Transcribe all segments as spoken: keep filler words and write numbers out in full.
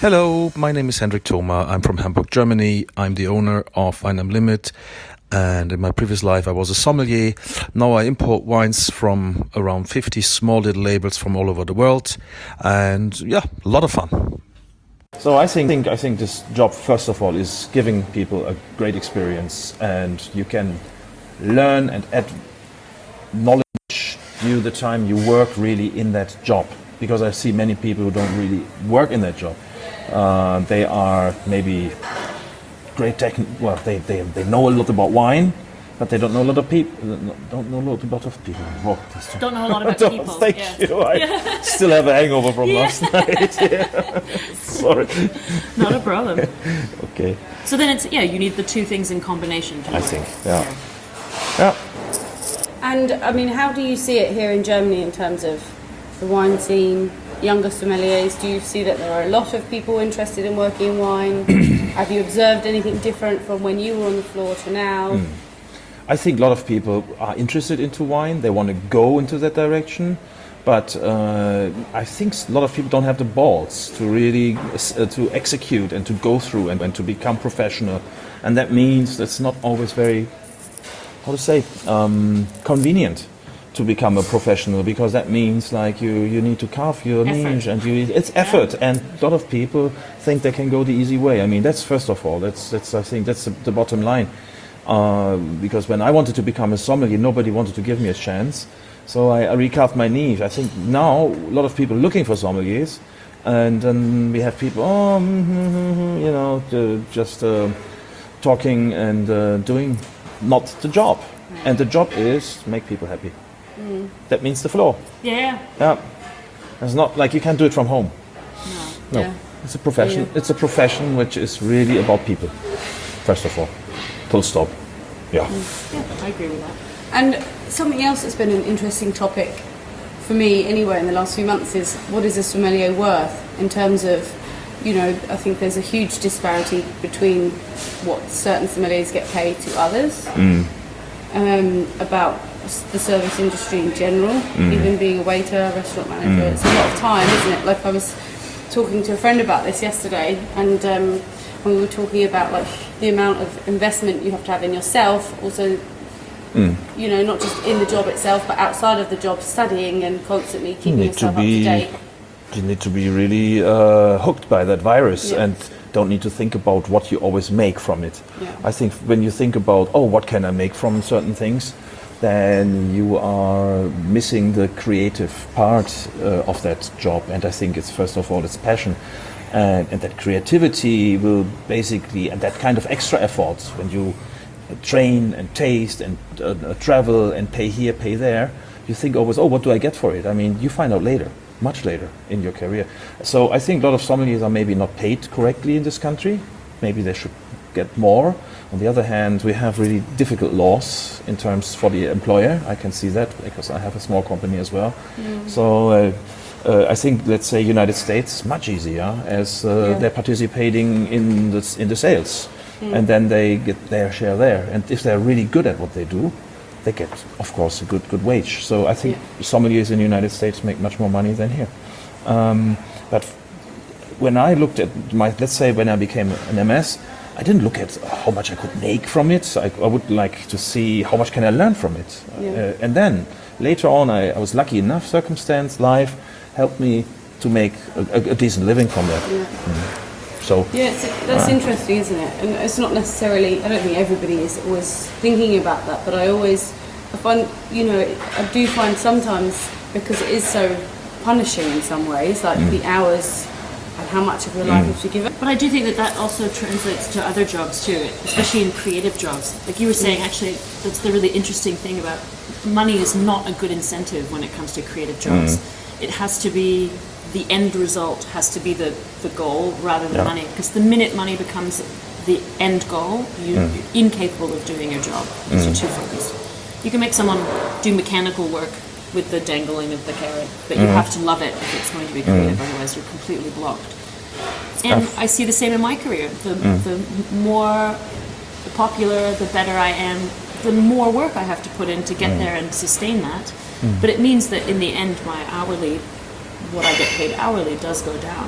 Hello, my name is Hendrik Thoma. I'm from Hamburg, Germany. I'm the owner of Wine am Limit. And in my previous life, I was a sommelier. Now I import wines from around fifty small little labels from all over the world. And yeah, a lot of fun. So I think I think this job, first of all, is giving people a great experience. And you can learn and add knowledge due the time you work really in that job. Because I see many people who don't really work in that job. Uh, they are maybe great technique. Well, they, they they know a lot about wine, but they don't know a lot of people. Don't know a lot about of people. Oh, don't know a lot about people. Thank yeah. you. I yeah. still have a hangover from yeah. last night. Yeah. Sorry. Not a problem. Okay. So then it's yeah, you need the two things in combination. To I work. think. Yeah. Yeah. And I mean, how do you see it here in Germany in terms of the wine scene? Younger sommeliers, do you see that there are a lot of people interested in working in wine? Have you observed anything different from when you were on the floor to now? Mm. I think a lot of people are interested into wine. They want to go into that direction. But uh, I think a lot of people don't have the balls to really uh, to execute and to go through and, and to become professional. And that means that's not always very, how to say, um, convenient to become a professional, because that means like you, you need to carve your effort. niche and you it's effort, and a lot of people think they can go the easy way. I mean, that's first of all, that's that's I think that's the, the bottom line. Uh, because when I wanted to become a sommelier, nobody wanted to give me a chance, so I, I recarved my niche. I think now a lot of people looking for sommeliers, and then we have people, oh, mm-hmm, you know, to just uh, talking and uh, doing not the job, and the job is to make people happy. Mm. That means the floor. Yeah. Yeah. It's not like you can do it from home. No. No. Yeah. It's a profession. Yeah. It's a profession which is really about people. First of all. Full stop. Yeah. Mm. Yeah, I agree with that. And something else that's been an interesting topic for me anyway in the last few months is, what is a sommelier worth in terms of, you know, I think there's a huge disparity between what certain sommeliers get paid to others. Mm. Um, about the service industry in general, mm. even being a waiter, restaurant manager, mm. it's a lot of time, isn't it? Like I was talking to a friend about this yesterday, and um, we were talking about like the amount of investment you have to have in yourself, also, mm. you know, not just in the job itself, but outside of the job, studying and constantly keeping yourself to be, up to date. You need to be really uh, hooked by that virus, yes. and don't need to think about what you always make from it. Yeah. I think when you think about, oh, what can I make from certain things, then you are missing the creative part uh, of that job. And I think it's first of all, it's passion. And, and that creativity will basically, and that kind of extra effort, when you train and taste and uh, travel and pay here, pay there, you think always, oh, what do I get for it? I mean, you find out later. Much later in your career. So I think a lot of sommeliers are maybe not paid correctly in this country. Maybe they should get more. On the other hand, we have really difficult laws in terms for the employer. I can see that because I have a small company as well. Mm. So uh, uh, I think, let's say, United States, much easier, as uh, yeah. they're participating in the, in the sales. Mm. And then they get their share there. And if they're really good at what they do, they get, of course, a good good wage. So I think yeah. sommeliers in the United States make much more money than here. Um, but when I looked at my, let's say when I became an M S, I didn't look at how much I could make from it. I, I would like to see how much can I learn from it. Yeah. Uh, and then later on, I, I was lucky enough, circumstance, life helped me to make a, a, a decent living from that. Yeah. Mm. So, yeah, it's, that's uh, interesting, isn't it? And it's not necessarily, I don't think everybody is always thinking about that, but I always, I find, you know, I do find sometimes, because it is so punishing in some ways, like mm. the hours and how much of your life mm. you have to give it. But I do think that that also translates to other jobs too, especially in creative jobs. Like you were saying, mm. actually, that's the really interesting thing about money is not a good incentive when it comes to creative jobs. Mm. It has to be, the end result has to be the, the goal rather than yeah. money. Because the minute money becomes the end goal, you, mm. you're incapable of doing your job because mm. you're too focused. You can make someone do mechanical work with the dangling of the carrot, but you mm. have to love it if it's going to be creative, mm. otherwise you're completely blocked. And I see the same in my career. The, mm. the more popular, the better I am, the more work I have to put in to get mm. there and sustain that. Mm. But it means that in the end, my hourly, what I get paid hourly does go down.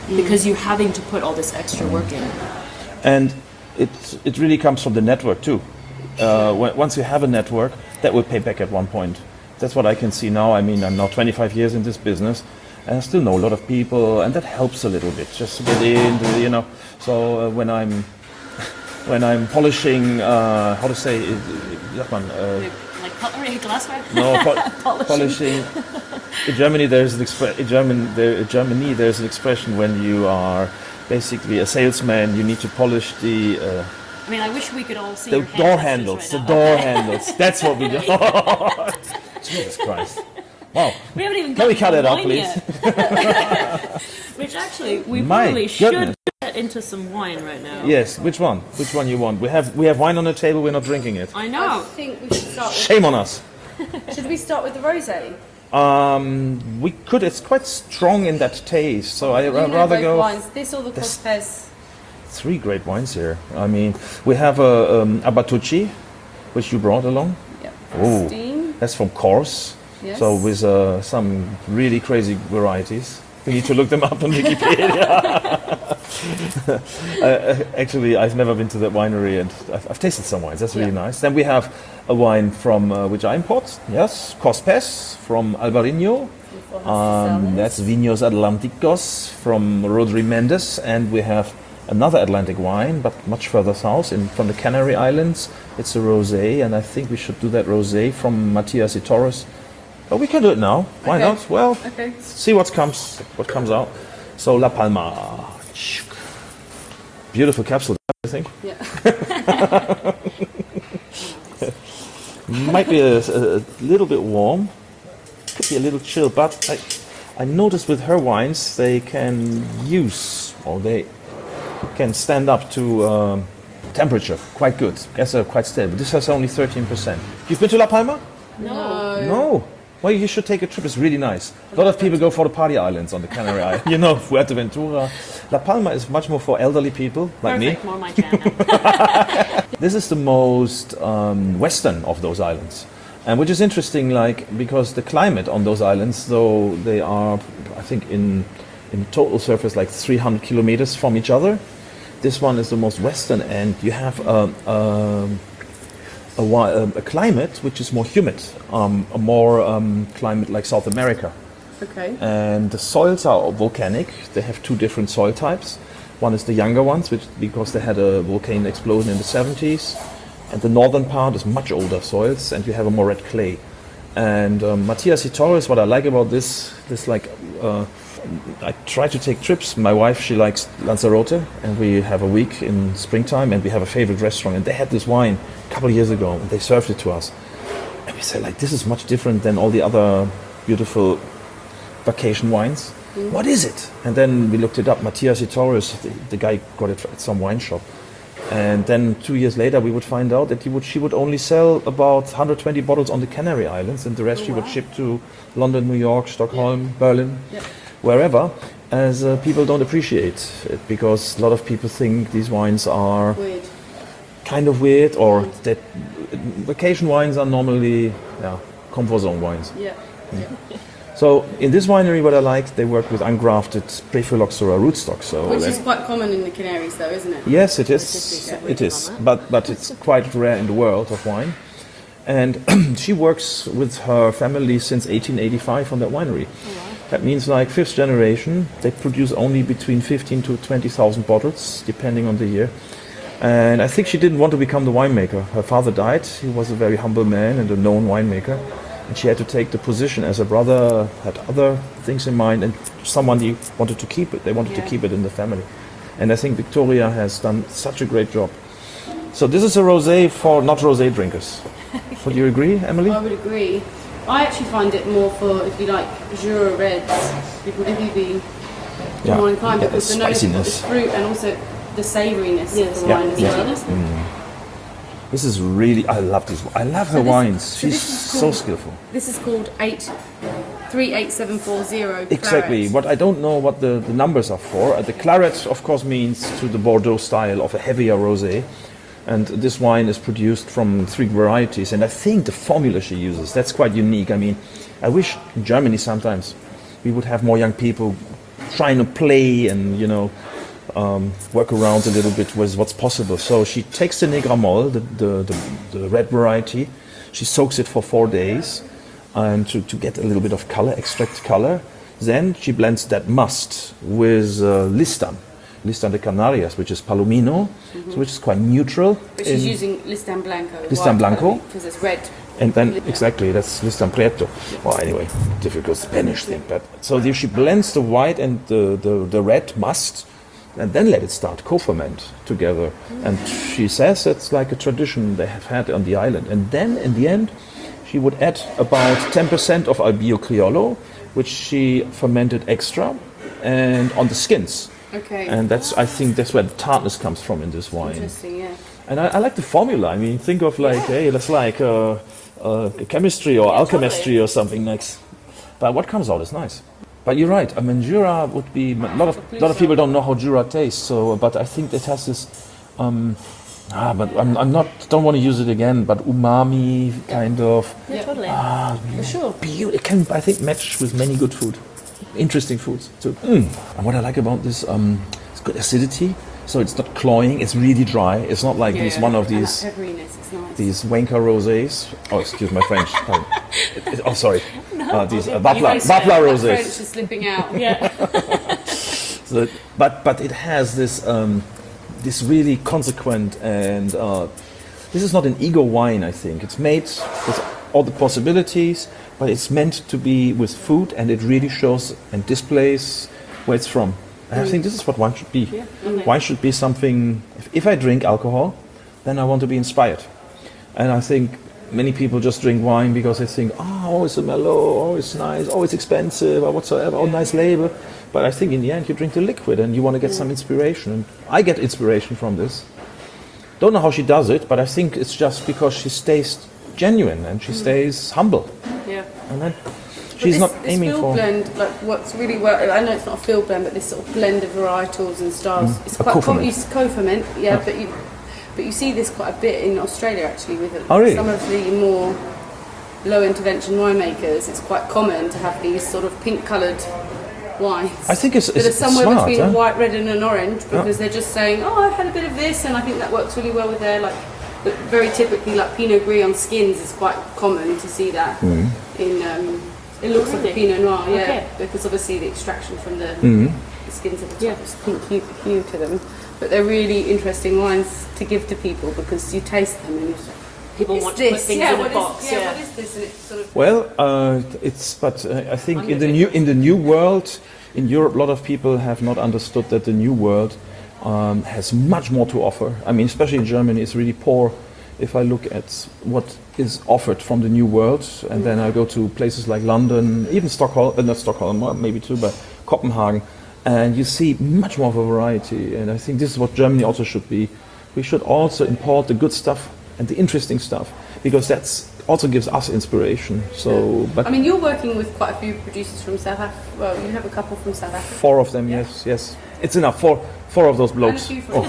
because you're having to put all this extra work in. And it it really comes from the network too. Uh, when, once you have a network, that will pay back at one point. That's what I can see now. I mean, I'm now twenty-five years in this business, and I still know a lot of people, and that helps a little bit just to get in, to, you know. So uh, when I'm when I'm polishing, uh, how to say, it, it, man, uh, Like pottery, glassware? no, po- Polishing. polishing. In Germany, there's an expre- in German, there, in Germany, there's an expression when you are basically a salesman, you need to polish the. Uh, I mean, I wish we could all see The your hand door gestures handles, right the now. door handles. That's what we do. Jesus Christ. Wow. We haven't even Can we got cut to it the out, wine please? yet. Which actually, we My probably goodness. should get into some wine right now. Yes, which one? Which one you want? We have we have wine on the table, we're not drinking it. I I know. think we should start with. Shame on us. Should we start with the rosé? Um, we could, it's quite strong in that taste, so I'd You know rather both go. wines. This or the Cortez. Three great wines here. I mean, we have a um, a Batucci, which you brought along. Yep. Ooh. Steam. That's from Kors. Yes. So with uh, some really crazy varieties. You need to look them up on Wikipedia. uh, actually, I've never been to that winery, and I've, I've tasted some wines. That's really Yeah. nice. Then we have a wine from uh, which I import. Yes, Cospes from Albarino. Um, that's Vinos Atlanticos from Rodri Mendes, and we have another Atlantic wine, but much further south, in from the Canary Islands. It's a rosé, and I think we should do that rosé from Matias y Torres. But we can do it now. Why Okay. not? Well, Okay. see what comes what comes out. So La Palma, beautiful capsule, I think. Yeah. Might be a, a little bit warm. Could be a little chill, but I, I noticed with her wines they can use or they can stand up to um, temperature quite good. Yes, they're quite stable. This has only thirteen percent. You've been to La Palma? No. No. Well, you should take a trip. It's really nice. A lot of people go for the party islands on the Canary Islands. You know, Fuerteventura. La Palma is much more for elderly people like Perfect, me. more my jam now. This is the most um, western of those islands, and which is interesting, like because the climate on those islands, though they are, I think, in in total surface like three hundred kilometers from each other. This one is the most western, and you have um, um, a, wi- um, a climate which is more humid, um, a more um, climate like South America. Okay. And the soils are volcanic. They have two different soil types. One is the younger ones, which because they had a volcano explosion in the seventies, and the northern part is much older soils, and you have a more red clay. And um, Matias y Torres, what I like about this, this like, uh, I try to take trips. My wife, she likes Lanzarote, and we have a week in springtime, and we have a favorite restaurant, and they had this wine a couple of years ago, and they served it to us, and we said like, this is much different than all the other beautiful vacation wines. Mm. What is it? And then we looked it up. Matias y Torres, the, the guy got it at some wine shop. And then two years later, we would find out that he would, she would only sell about one hundred twenty bottles on the Canary Islands, and the rest Oh, she would wow. ship to London, New York, Stockholm, Berlin, Yep. wherever. As uh, people don't appreciate it because a lot of people think these wines are Weird. kind of weird, or that vacation wines are normally yeah, comfort zone wines. Yeah. So in this winery, what I like, they work with ungrafted Prephyloxera rootstock. So Which they- is quite common in the Canaries, though, isn't it? yes, it is. Specifically. It is, but but it's quite rare in the world of wine. And she works with her family since eighteen eighty-five on that winery. That means like fifth generation. They produce only between fifteen to twenty thousand bottles, depending on the year. And I think she didn't want to become the winemaker. Her father died. He was a very humble man and a known winemaker. And she had to take the position as her brother had other things in mind, and someone he wanted to keep it. They wanted to Yeah. keep it in the family. And I think Victoria has done such a great job. So this is a rosé for not rosé drinkers. Would you agree, Emily? I would agree. I actually find it more for, if you like, Jura Reds. People would be Yeah. more inclined Yeah, because the the note spiciness. is fruit and also the savouriness Yes. of the Yeah. wine as Yeah. well. This is really, I love this. I love her So this- wines. so She's this is so called- skillful. This is called eight three eight seven four zero. Exactly. What I don't know what the, the numbers are for. Uh, the claret, of course, means to the Bordeaux style of a heavier rosé, and this wine is produced from three varieties. And I think the formula she uses, that's quite unique. I mean, I wish in Germany sometimes we would have more young people trying to play and, you know, um, work around a little bit with what's possible. So she takes the Negramol, the, the, the, the red variety, she soaks it for four days and to, to get a little bit of color, extract color. Then she blends that must with uh, Listan, Listan de Canarias, which is Palomino, mm-hmm. so which is quite neutral. But she's using Listan Blanco. Listan Blanco. Because it's red. And then, exactly, that's Listan Prieto. Well, anyway, difficult Spanish thing. But so she blends the white and the, the, the red must, and then let it start co-ferment together. Mm. And she says it's like a tradition they have had on the island. And then, in the end, she would add about ten percent of Albio Criollo, which she fermented extra, and on the skins. Okay. And that's, I think, that's where the tartness comes from in this wine. Interesting, yeah. And I, I like the formula. I mean, think of like, yeah. hey, that's like uh, uh, chemistry or yeah, alchemistry totally. or something nice. But what comes out is nice. But you're right. I mean, Jura would be. A lot of lot of people don't know how Jura tastes. So, but I think it has this. Um, ah, but I'm, I'm not. Don't want to use it again. But umami kind of. Yeah, Yeah. totally. Ah, For sure. Beauty. It can, I think, match with many good food, interesting foods too. Mm. And what I like about this, um, it's good acidity. So it's not cloying. It's really dry. It's not like Yeah, these yeah. one of And these that pepperiness, it's nice. these Wenka rosés. Oh, excuse my French. Pardon. It- it- oh, sorry. uh, these uh, Vapla, French Vapla French rosés. is slipping out. Yeah. So, but but it has this um, this really consequent and uh, this is not an ego wine. I think it's made with all the possibilities, but it's meant to be with food, and it really shows and displays where it's from. And I think this is what wine should be. Yeah, okay. Wine should be something. If, if I drink alcohol, then I want to be inspired, and I think many people just drink wine because they think, oh, it's a mellow, oh, it's nice, oh, it's expensive, or whatsoever, oh, nice label. But I think in the end you drink the liquid and you want to get some inspiration. And I get inspiration from this. Don't know how she does it, but I think it's just because she stays genuine and she stays humble. Yeah. And then But she's this, not this aiming field for blend like works really well. I know it's not a field blend, but this sort of blend of varietals and styles. Mm. It's A quite com- co-ferment. you s- co-ferment, yeah, but you but you see this quite a bit in Australia actually with it. Oh, really? Some of the more low intervention winemakers. It's quite common to have these sort of pink coloured wines. I think it's, that it's, are it's somewhere smart. between Huh? a white, red, and an orange because they're just saying, "Oh, I've had a bit of this," and I think that works really well with their like. But very typically, like Pinot Gris on skins is quite common to see that in. Um, it looks like a Pinot Noir, yeah, Okay. because obviously the extraction from the, Mhm. the skins at the Yeah. top is pink hue, hue to them. But they're really interesting wines to give to people because you taste them and you say, People "It's want to put this, things yeah, in a what is- box. yeah, Yeah. what is this?" And it's sort of Well, uh, it's but uh, I think in the new in the new world in Europe, a lot of people have not understood that the new world um, has much more to offer. I mean, especially in Germany, it's really poor. If I look at what is offered from the new world, and then I go to places like London, even Stockholm, uh, not Stockholm, well, maybe too, but Copenhagen, and you see much more of a variety. And I think this is what Germany also should be. We should also import the good stuff and the interesting stuff, because that's also gives us inspiration. So, but I mean, you're working with quite a few producers from South Africa. Well, you have a couple from South Africa. four of them, yes, yes, it's enough. Four, four of those And a blokes. few from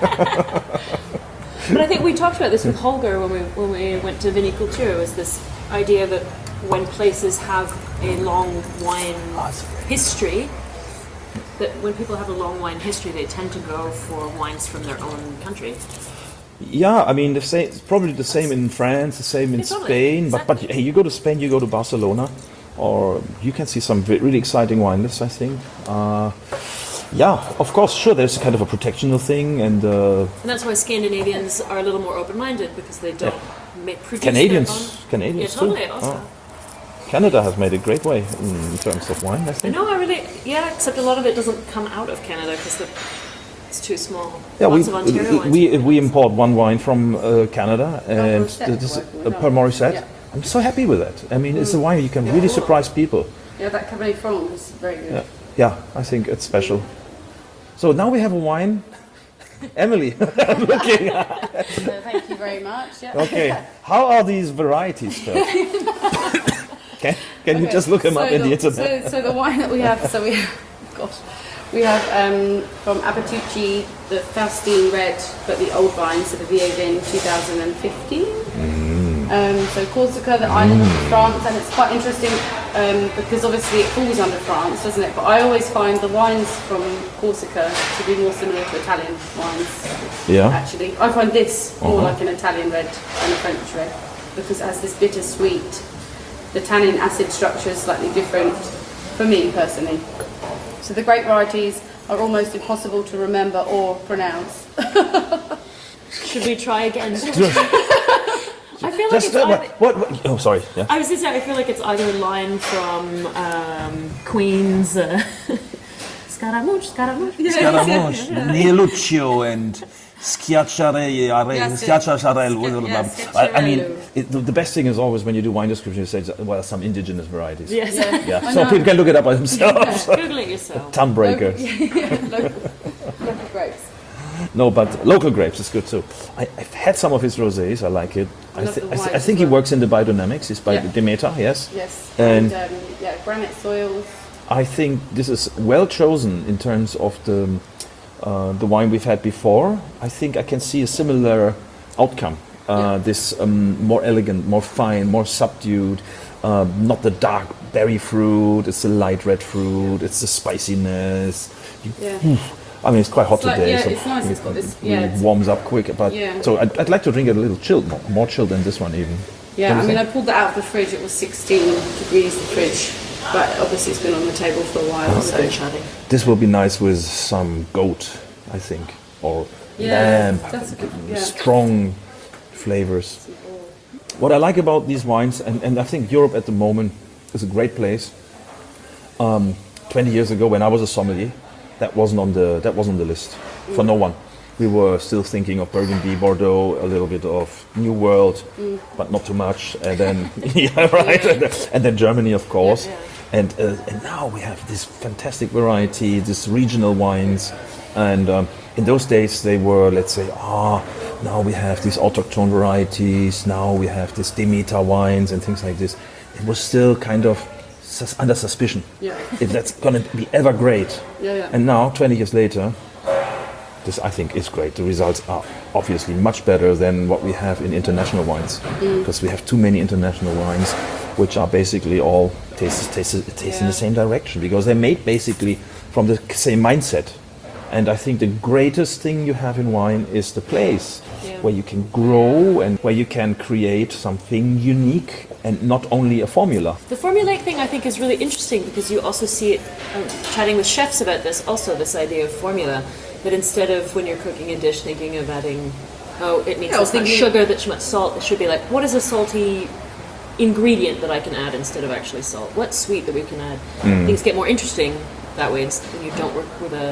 But I think we talked about this with Holger when we when we went to Viniculture. Was this idea that when places have a long wine history, that when people have a long wine history, they tend to go for wines from their own country. Yeah, I mean, the same, it's probably the same in France, the same in Yeah, totally, Spain. But but exactly. hey, you go to Spain, you go to Barcelona, or you can see some ve- really exciting wine lists. I think. Uh, yeah, of course, sure. There's kind of a protectional thing, and uh, And that's why Scandinavians are a little more open-minded because they don't make produce Canadians, their own. Canadians Yeah, totally. too. Also. Oh. Canada has made a great way in terms of wine. I I think. know. I really yeah. Except a lot of it doesn't come out of Canada because it's too small. Yeah, we, Lots of Ontario wines. we we import one wine from uh, Canada, and Morissette this is working with uh, us. Per Morissette. Yeah. I'm so happy with that. I mean, it's a wine you can really surprise people. Yeah, that Cabernet Franc is very good. Yeah, yeah, I think it's special. So now we have a wine. Emily, I'm looking. So thank you very much. Yeah. Okay, how are these varieties spelled? can can you Okay, just look them so up in the the, internet? So, so the wine that we have, so we have, gosh, we have um, from Abatucci the Faustine Red, but the old vine, so the Vieille Vin twenty fifteen. Mm. Um, so Corsica, the island of France, and it's quite interesting. um, because obviously it falls under France, doesn't it? But I always find the wines from Corsica to be more similar to Italian wines. Yeah. Actually, I find this more Uh-huh. like an Italian red than a French red because it has this bitter-sweet. The tannin acid structure is slightly different for me personally. So the grape varieties are almost impossible to remember or pronounce. Should we try again? I feel like Just it's uh, either, what, what, what? Oh, sorry. Yeah. I was just saying, I feel like it's either a line from um, Queen's uh, Scaramouche, Scaramouche. Scaramouche, Nieluccio, and Schiacciarelli, Yes, Schiacciarelli. yes, I, I mean, Schiacciarello. it, the, the best thing is always when you do wine description, you say, well, some indigenous varieties. Yes. Yeah, I so know. people can look it up by themselves. Google it yourself. Tongue breaker. local, local grapes. No, but local grapes is good too. I, I've had some of his rosés. I like it. I, love thi- the I, th- white I think as he well. works in the biodynamics. He's by Yeah. Demeter, yes. Yes. And- And, um, yeah, granite soils. I think this is well chosen in terms of the uh, the wine we've had before. I think I can see a similar outcome. Uh, Yeah. This um, more elegant, more fine, more subdued. Um, not the dark berry fruit. It's the light red fruit. It's the spiciness. You- Yeah. I mean, it's quite hot It's like- today, yeah, so it's nice, it's got this- it yeah, it's- warms up quick. But Yeah. so I'd, I'd like to drink it a little chilled, more, more chilled than this one even. Yeah, What I do you mean, I think? pulled that out of the fridge. It was sixteen degrees the fridge, but obviously it's been on the table for a while. It's So been chatting. This will be nice with some goat, I think, or Yeah, lamb. that's a good- yeah. Strong flavors. What I like about these wines, and, and I think Europe at the moment is a great place. Um, Twenty years ago, when I was a sommelier, that wasn't on the that wasn't on the list for no one. We were still thinking of Burgundy, Bordeaux, a little bit of New World, but not too much. And then, yeah, right. And, then- and then Germany, of course. Yeah, And uh, and now we have this fantastic variety, this regional wines. And um, in those days, they were, let's say, ah, now we have these autochthone varieties. Now we have this Demeter wines and things like this. It was still kind of sus- under suspicion Yeah. if that's going to be ever great. Yeah, yeah. And now, twenty years later, this I think is great. The results are obviously much better than what we have in international wines, because we have too many international wines, which are basically all taste taste, taste in Yeah. the same direction, because they're made basically from the same mindset. And I think the greatest thing you have in wine is the place Yeah. where you can grow and where you can create something unique and not only a formula. The formulaic thing I think is really interesting because you also see it, um, chatting with chefs about this, also this idea of formula, that instead of when you're cooking a dish thinking of adding, oh, it needs Yeah, this much thinking- sugar, that much salt, it should be like, what is a salty ingredient that I can add instead of actually salt? What's sweet that we can add? Things get more interesting that way instead when you don't work with a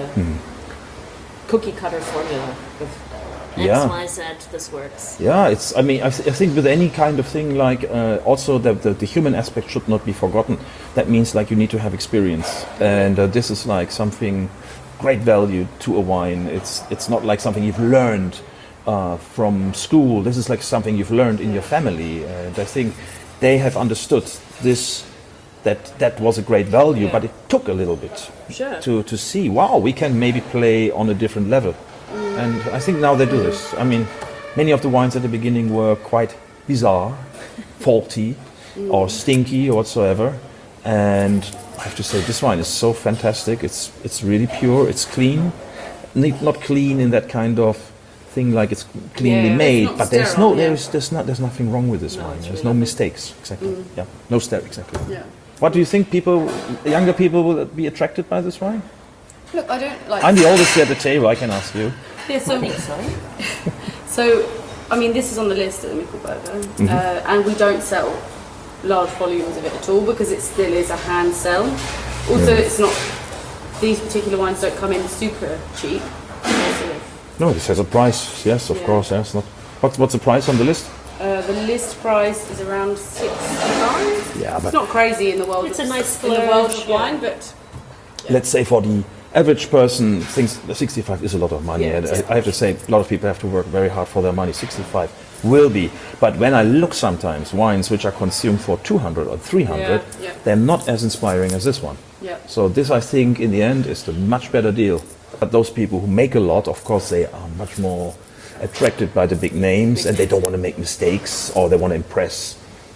cookie cutter formula of X, Yeah. Y, Z, this works. Yeah, it's. I mean, I, th- I think with any kind of thing, like uh, also the, the the human aspect should not be forgotten. That means like you need to have experience, and uh, this is like something great value to a wine. It's it's not like something you've learned uh, from school. This is like something you've learned in your family, and I think they have understood this. That that was a great value, Yeah. but it took a little bit Sure. to to see. Wow, we can maybe play on a different level. And I think now they do this. I mean, many of the wines at the beginning were quite bizarre, faulty, or stinky or whatsoever. And I have to say, this wine is so fantastic. It's it's really pure. It's clean, Ne- not clean in that kind of thing like it's cleanly Yeah, it's made. not But there's sterile, no yeah. there's there's not there's nothing wrong with this No, wine. it's There's really no lovely. mistakes. Exactly. Yeah. No stare. Exactly. yeah. What do you think? People, younger people, will be attracted by this wine? Look, I don't like. I'm the oldest here at the table. I can ask you. Yeah, so, I think so. so, I mean, this is on the list at the Michelberger, Mm-hmm. uh, and we don't sell large volumes of it at all because it still is a hand sell. Also, it's not. These particular wines don't come in super cheap. Sort of, No, this has a price. Yes, of Yeah. course. Yes. Not. What's what's the price on the list? Uh, the list price is around sixty-five. Yeah, It's but not crazy in the world. It's a of- nice in the world splurge, of yeah. wine, but let's say for the average person, thinks the sixty-five is a lot of money. Yeah, and it's- I, I have to say, a lot of people have to work very hard for their money. sixty-five will be. But when I look sometimes, wines which are consumed for two hundred or three hundred, Yeah, yeah. they're not as inspiring as this one. yeah. So this, I think, in the end, is the much better deal. But those people who make a lot, of course, they are much more attracted by the big names, and they don't want to make mistakes, or they want to impress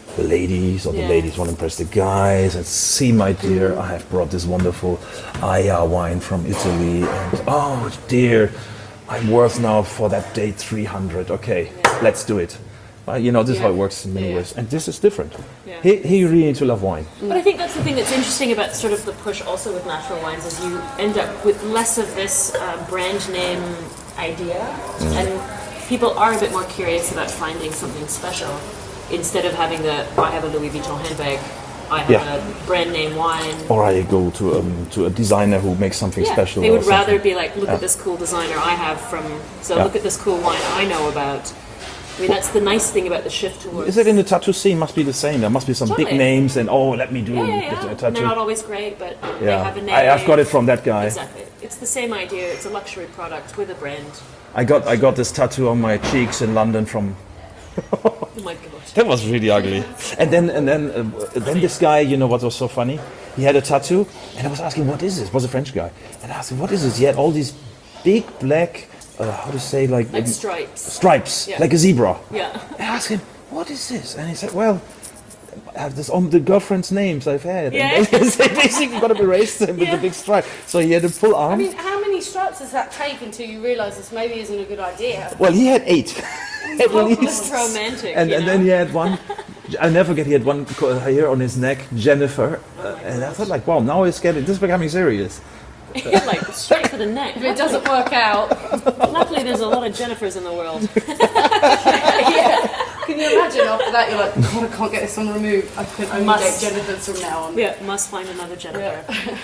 the ladies, or the Yeah. ladies want to impress the guys. And see, my dear, I have brought this wonderful Aya wine from Italy, and oh dear, I'm worth now for that date three hundred. Okay, let's do it. Uh, you know, this is how it Yeah. works in many Yeah. ways, and this is different. Yeah. Here, here you really need to love wine. But I think that's the thing that's interesting about sort of the push also with natural wines is you end up with less of this uh, brand name idea, and people are a bit more curious about finding something special instead of having the I have a Louis Vuitton handbag, I have Yeah. a brand name wine. Or I go to um, to a designer who makes something Yeah, special. they or would rather something. be like, look at this cool designer I have from, so Yeah. look at this cool wine I know about. I mean, that's the nice thing about the shift towards. Is it in the tattoo scene? Must be the same. There must be some big Totally. names, and oh, let me do Yeah, yeah, a, yeah. a And tattoo. they're not always great, but they Yeah, have a name. I, I've got it from that guy. Exactly. It's the same idea. It's a luxury product with a brand. I got I got this tattoo on my cheeks in London from. Oh my god. That was really ugly. And then and then uh, then this guy, you know what was so funny? He had a tattoo, and I was asking, what is this? It was a French guy, and I asked him, what is this? He had all these big black, uh, how to say, like, Like um, stripes. stripes, Yeah. like a zebra. Yeah. I asked him, what is this? And he said, well, I have this on the girlfriend's names I've had. Yeah. And they basically got to erase them with Yeah. the big stripe. So he had a full arm. I mean, how many stripes does that take until you realise this maybe isn't a good idea? Well, he had eight. At least. It's romantic. And, you and know? then he had one, I'll never forget, he had one co- here on his neck, Jennifer. Uh, and I thought, like, wow, now it's getting, this is becoming serious. like straight for the neck. If it doesn't work out, Luckily, there's a lot of Jennifers in the world. yeah. Can you imagine after that you're like, God, I can't get this one removed. I can only Must. date Jennifer's from now on. Yeah, must find another Jennifer.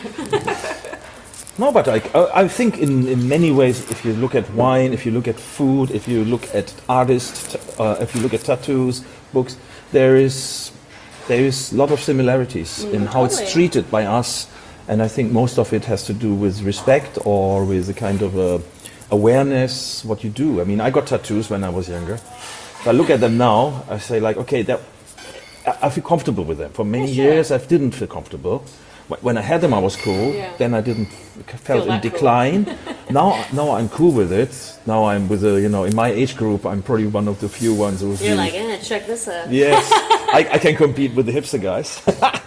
No, but like, uh, I think in, in many ways, if you look at wine, if you look at food, if you look at artists, uh, if you look at tattoos, books, there is there is a lot of similarities in how it's totally. treated by us, and I think most of it has to do with respect or with a kind of a awareness what you do. I mean, I got tattoos when I was younger. If I look at them now, I say like, okay, that I, I feel comfortable with them. For many Yeah, sure. years, I didn't feel comfortable. Wh- When I had them, I was cool. Yeah. Then I didn't felt in that cool. decline. now, now I'm cool with it. Now I'm with a, you know, in my age group, I'm probably one of the few ones who's You're really- like, eh, check this out. yes, I, I can compete with the hipster guys.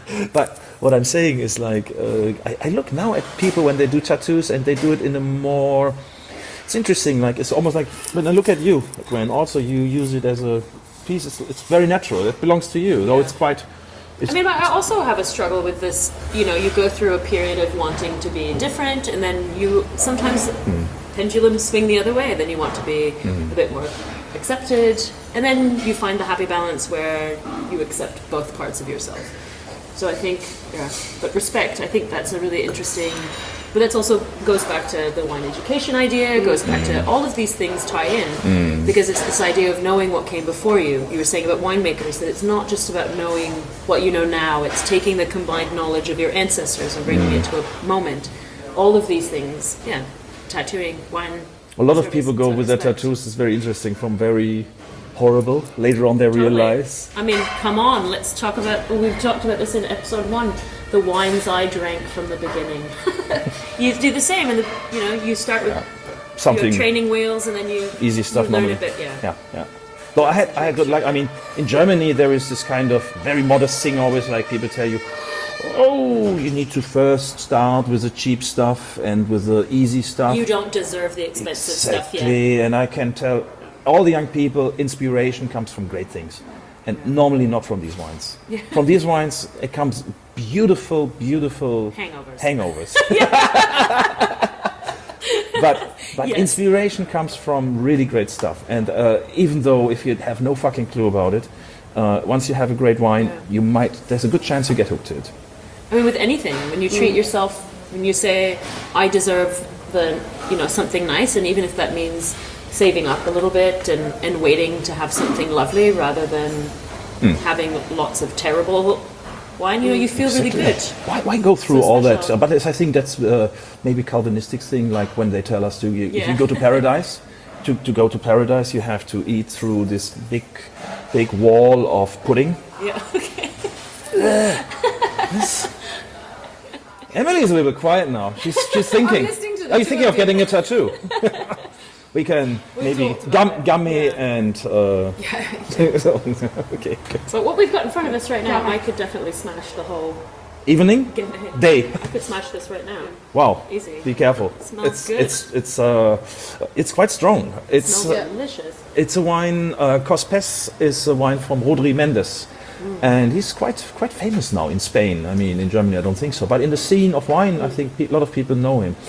But what I'm saying is like, uh, I, I look now at people when they do tattoos and they do it in a more. It's interesting. Like it's almost like when I look at you, Gwen. Also, you use it as a piece. It's, it's very natural. It belongs to you. Though it's quite. It's, I mean, I also have a struggle with this. You know, you go through a period of wanting to be different, and then you sometimes pendulums swing the other way. Then you want to be a bit more accepted, and then you find the happy balance where you accept both parts of yourself. So I think, yeah, but respect. I think that's a really interesting. But that also goes back to the wine education idea. Goes back to all of these things tie in because it's this idea of knowing what came before you. You were saying about winemakers that it's not just about knowing what you know now. It's taking the combined knowledge of your ancestors and bringing it to a moment. All of these things, yeah, tattooing, wine. a lot of service, people go and with their respect. tattoos. It's very interesting. From very horrible. Later on, they Totally. realize. I mean, come on, let's talk about. Well, we've talked about this in episode one. The wines I drank from the beginning. You do the same, and the, you know, you start with Something your training wheels, and then you easy stuff you learn normally. a bit. Yeah. Yeah, yeah. Though I had, I had good luck. I mean, in Germany there is this kind of very modest thing always, like people tell you, oh, you need to first start with the cheap stuff and with the easy stuff. You don't deserve the expensive stuff yet. Exactly, and I can tell all the young people, inspiration comes from great things, and normally not from these wines. From these wines, it comes beautiful, beautiful Hangovers. hangovers. but but Yes. inspiration comes from really great stuff, and uh, even though if you have no fucking clue about it, uh, once you have a great wine, Yeah. you might. There's a good chance you get hooked to it. I mean, with anything, when you treat yourself, when you say, "I deserve the," you know, something nice, and even if that means saving up a little bit and, and waiting to have something lovely rather than having lots of terrible wine, you know, you feel really good. Why, why go through So all that? special. Uh, but it's, I think that's uh, maybe Calvinistic thing, like when they tell us to, you, if Yeah. you go to paradise, to, to go to paradise, you have to eat through this big, big wall of pudding. Yeah. Okay. Emily's a little bit quiet now. She's she's thinking. listening to the Are you two thinking of of getting a tattoo? We can We maybe talked about gum, it, gummy yeah. and. Uh, so, okay. Good. So what we've got in front of us right now, I could definitely smash the whole. Evening, Get it. day. I could smash this right now. Wow. Easy. Be careful. Smells it's good. it's it's uh it's quite strong. It's Smells uh, delicious. it's a wine. Uh, Cospes is a wine from Rodri Mendes, and he's quite quite famous now in Spain. I mean, in Germany, I don't think so, but in the scene of wine, I think pe- a lot of people know him,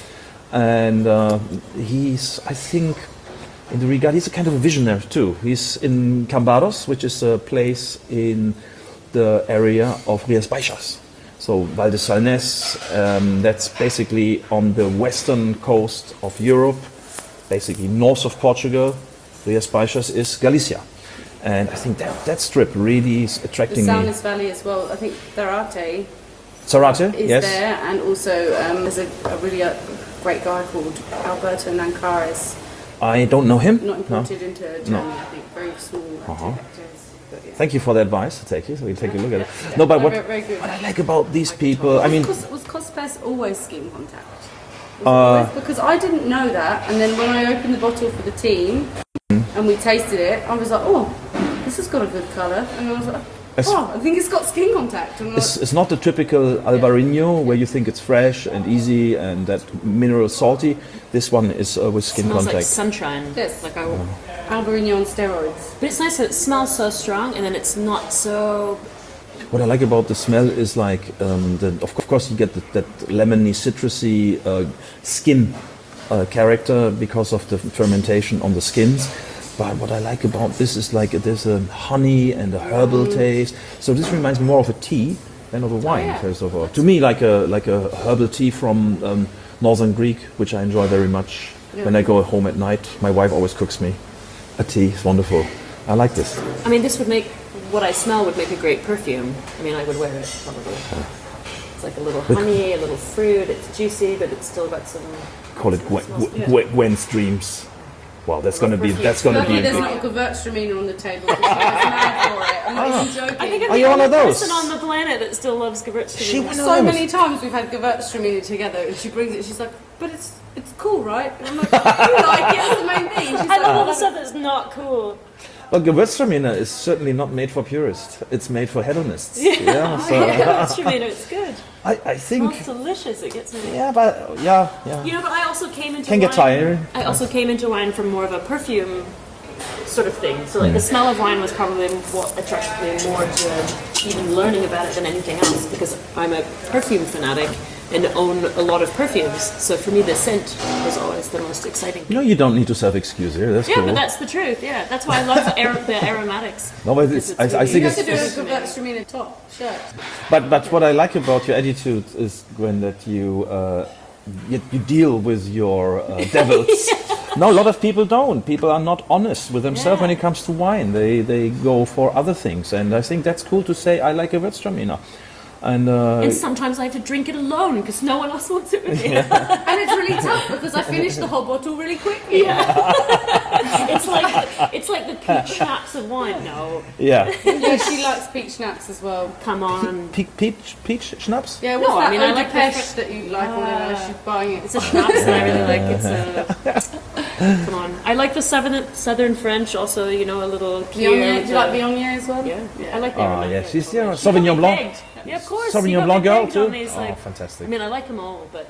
and uh, he's I think in the regard he's a kind of a visionary too. He's in Cambados, which is a place in the area of Rias Baixas. So Val de Salnés, um, that's basically on the western coast of Europe, basically north of Portugal. Rias Baixas is Galicia. And I think that, that strip really is The attracting me. Salnés Valley as well. I think Zarate Sarate, is yes. there, and also um, there's a, a really uh, great guy called Alberto Nancares, I don't know him. not No. imported into Germany, I think, very small Uh-huh. hectares. But yeah. Thank you for the advice. I'll take it. We'll take a look at it. No, but what, Very, very good. what I like about these people, I mean, was, was Cospes always skin contact? Was it Uh, always? Because I didn't know that, and then when I opened the bottle for the team and we tasted it, I was like, oh, this has got a good colour, and I was like, It's- oh, I think it's got skin contact. And I'm it's, like, it's not the typical Albarino where you think it's fresh and easy and that mineral salty. This one is uh, with skin Smells like contact. sunshine. Yes. Like I, Albarino on steroids. but it's nice that it smells so strong, and then it's not so. What I like about the smell is like, um, the, of course, you get the, that lemony, citrusy uh, skin uh, character because of the fermentation on the skins. But what I like about this is like there's a honey and a herbal taste. So this reminds me more of a tea than of a wine, yeah. first of all. To me, like a like a herbal tea from um, Northern Greek, which I enjoy very much. When I go home at night, my wife always cooks me a tea. It's wonderful. I like this. I mean, this would make what I smell would make a great perfume. I mean, I would wear it probably. It's like a little honey, a little fruit. It's juicy, but it's still got some. Call it Gwen, Gwen, Gwen's Dreams. Wow, that's gonna be that's gonna Lucky be. there's not a Gewürztraminer on the table. Because she was mad for it. I'm not even joking. I think I'm Are the you one only of those? person on the planet that still loves Gewürztraminer. She was- So many times we've had Gewürztraminer together, and she brings it. She's like, "But it's it's cool, right?" And I'm like, "You like it? That's the main thing." She's I like, love all the stuff that's not cool. Well, Gewürztraminer is certainly not made for purists. It's made for hedonists. Yeah, so Gewürztraminer, it's good. I, I It think. smells delicious. It gets me. Yeah, but yeah, yeah. You know, but I also came into Can wine, get tired. I also came into wine from more of a perfume sort of thing. So like the smell of wine was probably what attracted me more to even learning about it than anything else, because I'm a perfume fanatic and own a lot of perfumes. So for me, the scent was always the most exciting. You know, you don't need to self-excuse here. That's Yeah, cool. but that's the truth. Yeah, that's why I love ar- the aromatics. No, but Because it's, I, I really- think You have to it's, do a Gewürztraminer top shirt. but but what I like about your attitude is, Gwen, that you uh, you, you deal with your uh, devils. No, a lot of people don't. People are not honest with themselves Yeah. when it comes to wine. They they go for other things, and I think that's cool to say. I like a Gewürztraminer, and uh, And sometimes I have to drink it alone because no one else wants it with me. And it's really tough because I finished the whole bottle really quickly. It's like it's like the peach schnapps of wine. No, yeah, Yeah, she likes peach schnapps as well. come on. peach peach peach schnapps. Yeah, what's No, I that mean, I eau de like the pêche fr- that you like or whatever? She's buying it. It's a schnapps that I really like. It's a come on. I like the southern southern French also. You know, a little cute. Viognier. Do you like Viognier as well? Yeah, yeah, I like the. Oh aromatic yeah, as she's well. yeah, She got me Sauvignon Blanc. pegged. Yeah, of course. Sauvignon you got Blanc me girl pegged too. on these, Oh, like, fantastic. I mean, I like them all, but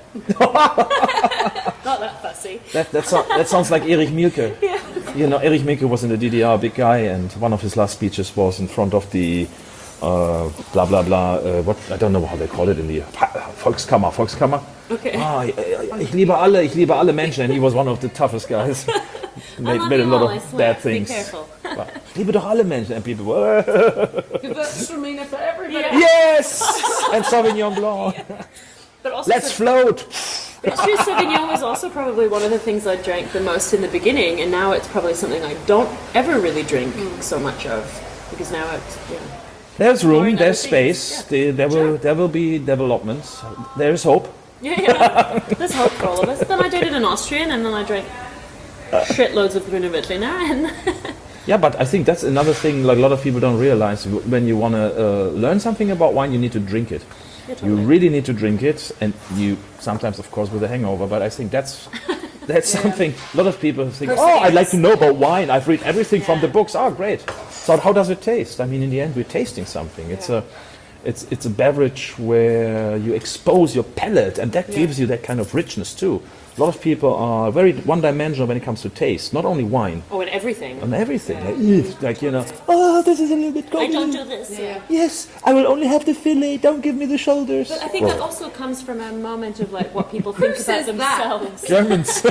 not that fussy. That that, so, that sounds like Erich Mielke. Yeah. You know, Erich Mielke was in the D D R, a big guy, and one of his last speeches was in front of the uh, blah blah blah. Uh, what I don't know how they call it in the Volkskammer. Volkskammer. Okay. Ah, ich, ich liebe alle, ich liebe alle Menschen, and he was one of the toughest guys. I made, love made a you lot all, of I swear. bad things. Be careful. But, ich liebe doch alle Menschen, and people were Gewürztraminer for everybody. Yeah. yes, and Sauvignon Blanc. But also, Let's Sau- float. but it's true, Sauvignon was also probably one of the things I drank the most in the beginning, and now it's probably something I don't ever really drink so much of because now it's yeah. There's More room, in there's other things, space. yeah. There, there will there will be developments. There is hope. Yeah, yeah. There's hope for all of us. Then I dated an Austrian, and then I drank shitloads of Grüne Veltliner, and Yeah, but I think that's another thing. Like a lot of people don't realize, when you want to uh, learn something about wine, you need to drink it. Yeah, You totally. really need to drink it, and you sometimes, of course, with a hangover. But I think that's that's Yeah. something a lot of people think, oh, Perseverance. I'd like to know about wine. I've read everything from Yeah. the books. Oh, great. So how does it taste? I mean, in the end, we're tasting something. It's Yeah. a it's it's a beverage where you expose your palate, and that Yeah. gives you that kind of richness too. A lot of people are very one-dimensional when it comes to taste. Not only wine, Oh, and everything. and everything. Like, "Ugh," like, you know, oh, this is a little bit I cold. don't do this. Yeah. Yes, I will only have the fillet. Don't give me the shoulders. But I think that also comes from a moment of like what people think about says that? themselves. Germans.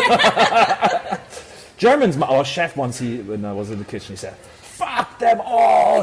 Germans. my- Our chef once, he when I was in the kitchen, he said, "Fuck them all.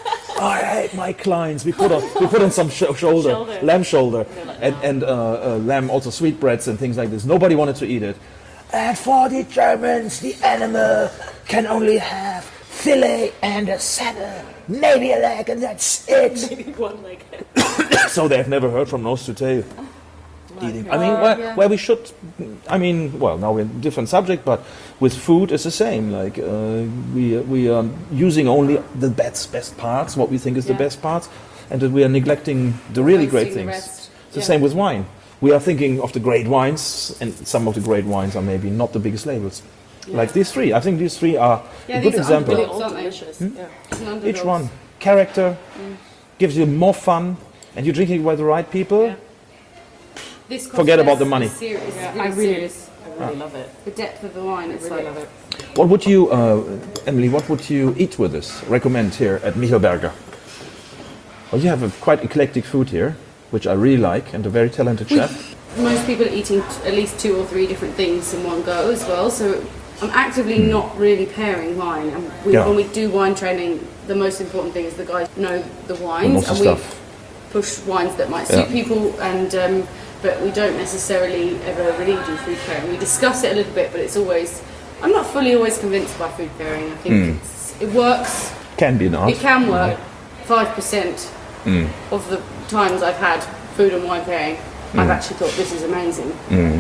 I hate my clients." We put on we put on some sh- shoulder, Shoulder. lamb shoulder, like, and and uh, uh, lamb also sweetbreads and things like this. Nobody wanted to eat it. And for the Germans, the animal can only have fillet and a saddle, maybe a leg, and that's it. Maybe one like So they've never heard from nose to tail. Eating. I mean, Uh, where, yeah. where we should. I mean, well, now we're in a different subject, but with food it's the same. Like uh, we we are using only the best best parts, what we think is the Yeah. best parts, and that we are neglecting the really great Wasting the things. rest. It's the Yeah. same with wine. We are thinking of the great wines, and some of the great wines are maybe not the biggest labels. Like these three, I think these three are Yeah, a good these are example. really underdogs, old, aren't they? delicious. Hmm? Yeah. It's an Each underdog. one character gives you more fun, and you're drinking by the right people. Yeah. This costs Forget about less, the money. it's serious, Yeah, really I really, serious. I really love it. The depth of the wine, I it's really like love it. What would you, uh, Emily, what would you eat with this? Recommend here at Michelberger? Well, you have a quite eclectic food here, which I really like, and a very talented chef. most people are eating t- at least two or three different things in one go as well. So I'm actively not really pairing wine. And we, Hmm. Yeah. when we do wine training, the most important thing is the guys know the wines, most and of we stuff. push wines that might suit Yeah. people. And um, but we don't necessarily ever really do food pairing. We discuss it a little bit, but it's always I'm not fully always convinced by food pairing. I think Hmm. it's, it works. Can be an art. It can work. Five percent Hmm. of the times I've had food and wine pairing, Hmm. I've actually thought this is amazing.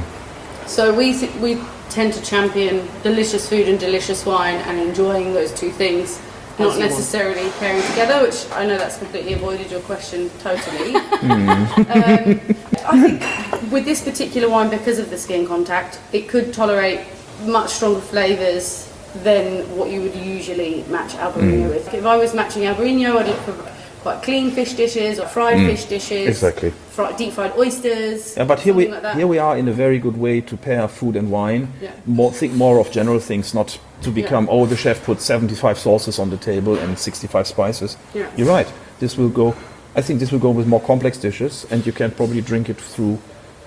So we th- we tend to champion delicious food and delicious wine and enjoying those two things, not you want. necessarily pairing together. Which I know that's completely avoided your question totally. Hmm. um, I think with this particular wine, because of the skin contact, it could tolerate much stronger flavours than what you would usually match Albarino Hmm. with. If I was matching Albarino, I'd look for quite clean fish dishes or fried fish dishes, Hmm. Exactly. fri- deep fried oysters. Yeah, but here we something like that. here we are in a very good way to pair food and wine. Yeah. More think more of general things, not to become oh the chef put seventy-five sauces on the table and sixty-five spices. Yeah. You're right. This will go. I think this will go with more complex dishes, and you can probably drink it through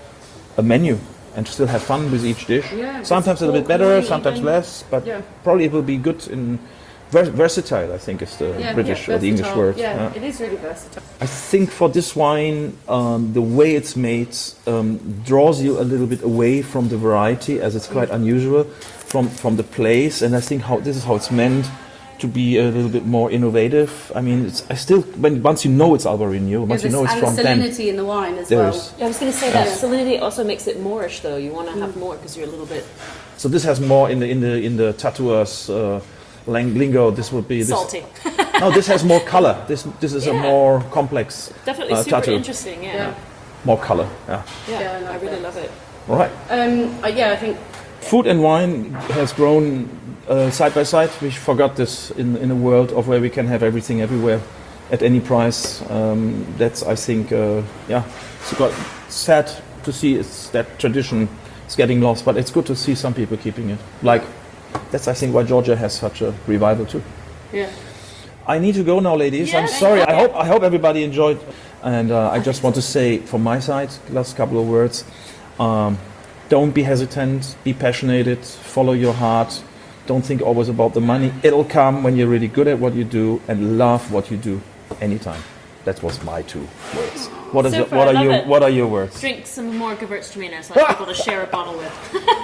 a menu and still have fun with each dish. Yeah, sometimes a little bit pork better, loin sometimes even. less, but Yeah. probably it will be good in vers- versatile. I think is the Yeah, British yeah, or the English versatile. word. Yeah, Yeah. it is really versatile. I think for this wine, um, the way it's made um, draws you a little bit away from the variety, as it's quite unusual from from the place. And I think how this is how it's meant to be a little bit more innovative. I mean, it's I still when once you know it's Albarino, once Yeah, you know it's and from the then salinity in the wine as there well. is. Yeah, I was going to say that salinity also makes it moreish, though. You want to have more because you're a little bit So this has more in the in the in the tattooers uh, lang- lingo. This would be this, salty. No, this has more color. This this is a Yeah. more complex Definitely uh, super tattoo. interesting. Yeah, Yeah. More color. Yeah. yeah, Yeah, I I like really that. love it. All right. Um, uh, yeah, I think Food and wine has grown uh, side by side. We forgot this in, in a world of where we can have everything everywhere at any price. Um, that's, I think, uh, yeah, it's got sad to see it's that tradition is getting lost, but it's good to see some people keeping it. Like, that's, I think, why Georgia has such a revival too. yeah. I need to go now, ladies. Yeah, I'm thank sorry. you. I hope I hope everybody enjoyed. And uh, I just want to say from my side, last couple of words. Um, don't be hesitant. Be passionate. Follow your heart. Don't think always about the money. It'll come when you're really good at what you do and love what you do anytime. That was my two words. What is it? Super, What I are love your it. What are your words? Drink some more Gewürztraminer so I have people to share a bottle with.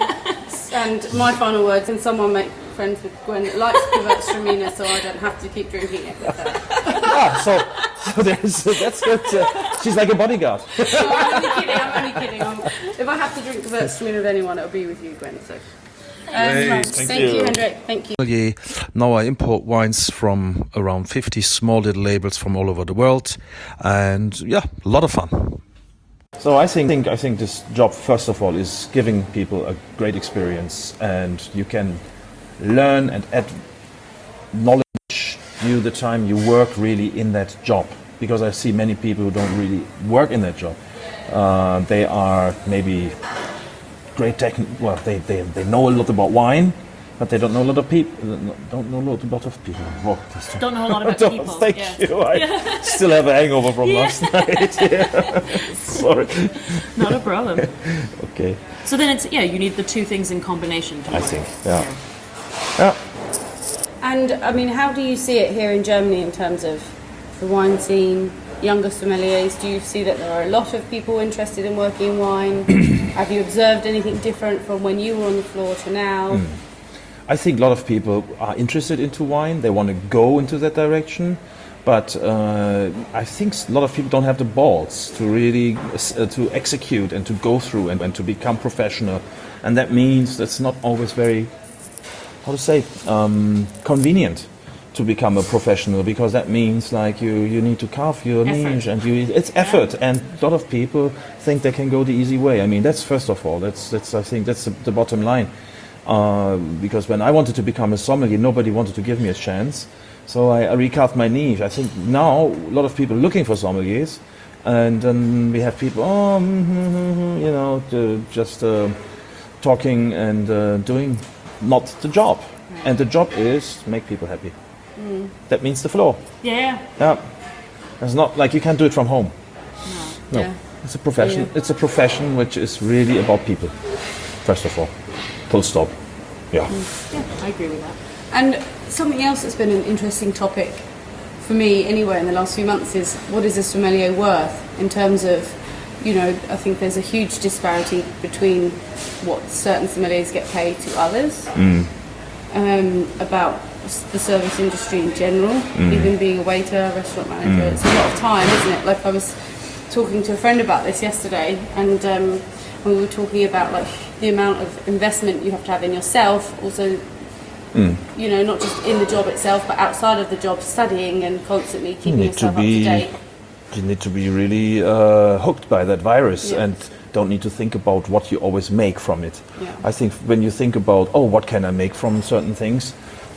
And my final words, can someone make friends with Gwen that likes Gewürztraminer so I don't have to keep drinking it with her. Ah, so, so there's, that's good. Uh, she's like a bodyguard. No, I'm only kidding, I'm only kidding. I'm, if I have to drink Gewürztraminer with anyone, it'll be with you, Gwen. So. Um, thank you, Hendrik. Thank you. Sommelier. Now I import wines from around fifty small little labels from all over the world, and yeah, a lot of fun. So I think I think this job, first of all, is giving people a great experience, and you can learn and add knowledge you the time you work really in that job. Because I see many people who don't really work in that job. Uh, they are maybe great tech. Well, they, they they know a lot about wine, but they don't know a lot of people. Don't know a lot about of people. Oh, that's Don't know a lot about Don't- people. Thank yeah. you. I still have a hangover from last night. Yeah. Sorry. Not a problem. Okay. So then it's, yeah, you need the two things in combination. To I work. think. Yeah. Yeah. And I mean, how do you see it here in Germany in terms of the wine scene, younger sommeliers? Do you see that there are a lot of people interested in working in wine? Have you observed anything different from when you were on the floor to now? I think a lot of people are interested into wine. They want to go into that direction, but uh, I think a lot of people don't have the balls to really uh, to execute and to go through and, and to become professional. And that means that's not always very, how to say, um, convenient to become a professional, because that means like you, you need to carve your Effort. niche, and you it's effort, and a lot of people think they can go the easy way. I mean, that's first of all, that's that's I think that's the, the bottom line. Uh, because when I wanted to become a sommelier, nobody wanted to give me a chance, so I, I recarved my niche. I think now a lot of people are looking for sommeliers, and then we have people, oh, mm, mm, mm, you know, to just uh, talking and uh, doing not the job. And the job is to make people happy. That means the floor. Yeah. Yeah, it's not like you can't do it from home. No, Yeah. it's a profession. Yeah. It's a profession which is really about people. First of all, full stop. Yeah. Yeah, I agree with that. And something else that's been an interesting topic for me anyway in the last few months is, what is a sommelier worth in terms of, you know, I think there's a huge disparity between what certain sommeliers get paid to others, um, about the service industry in general, even being a waiter, restaurant manager. It's a lot of time, isn't it? Like I was talking to a friend about this yesterday, and um, we were talking about like the amount of investment you have to have in yourself, also, you know, not just in the job itself, but outside of the job, studying and constantly keeping need to yourself up to be date. you need to be really uh, hooked by that virus, Yeah. and don't need to think about what you always make from it. Yeah. I think when you think about, oh, what can I make from certain things,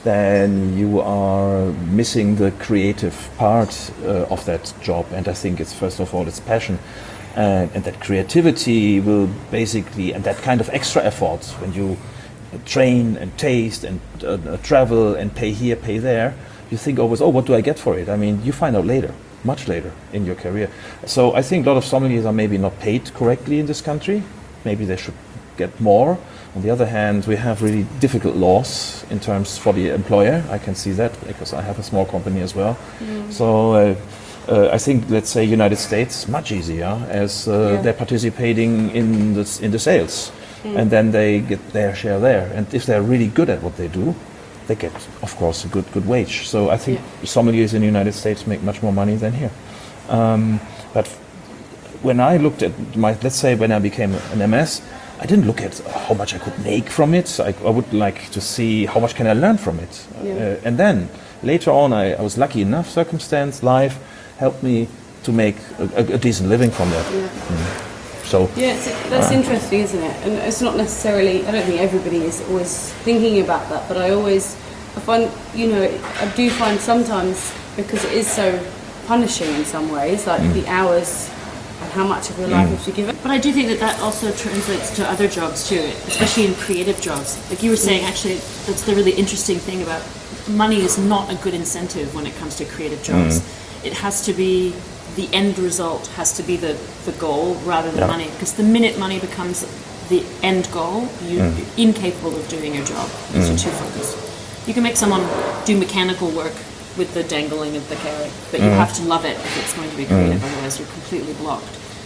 then you are missing the creative part uh, of that job. And I think it's first of all it's passion, and, and that creativity will basically, and that kind of extra effort when you train and taste and uh, uh, travel and pay here, pay there, you think always, oh, what do I get for it? I mean, you find out later, much later in your career. So I think a lot of sommeliers are maybe not paid correctly in this country. Maybe they should get more. On the other hand, we have really difficult laws in terms for the employer. I can see that because I have a small company as well. So uh, uh, I think, let's say, United States much easier, as uh, Yeah. they're participating in the in the sales, and then they get their share there. And if they're really good at what they do, they get, of course, a good good wage. So I think sommeliers in the United States make much more money than here. Um, but when I looked at my, let's say, when I became an M S, I didn't look at how much I could make from it. I, I would like to see how much can I learn from it. Yeah. Uh, and then later on, I, I was lucky enough, circumstance, life helped me to make a, a, a decent living from that. Yeah. So Yeah, it's, that's interesting, isn't it? And it's not necessarily, I don't think everybody is always thinking about that, but I always, I find, you know, I do find sometimes, because it is so punishing in some ways, like the hours and how much of your life you have to give it. But I do think that that also translates to other jobs too, especially in creative jobs. Like you were saying, actually, that's the really interesting thing about money is not a good incentive when it comes to creative jobs. It has to be, the end result has to be the, the goal rather than Yeah. money. Because the minute money becomes the end goal, you, you're incapable of doing your job because you're too focused. You can make someone do mechanical work with the dangling of the carrot, but you have to love it if it's going to be creative, otherwise you're completely blocked.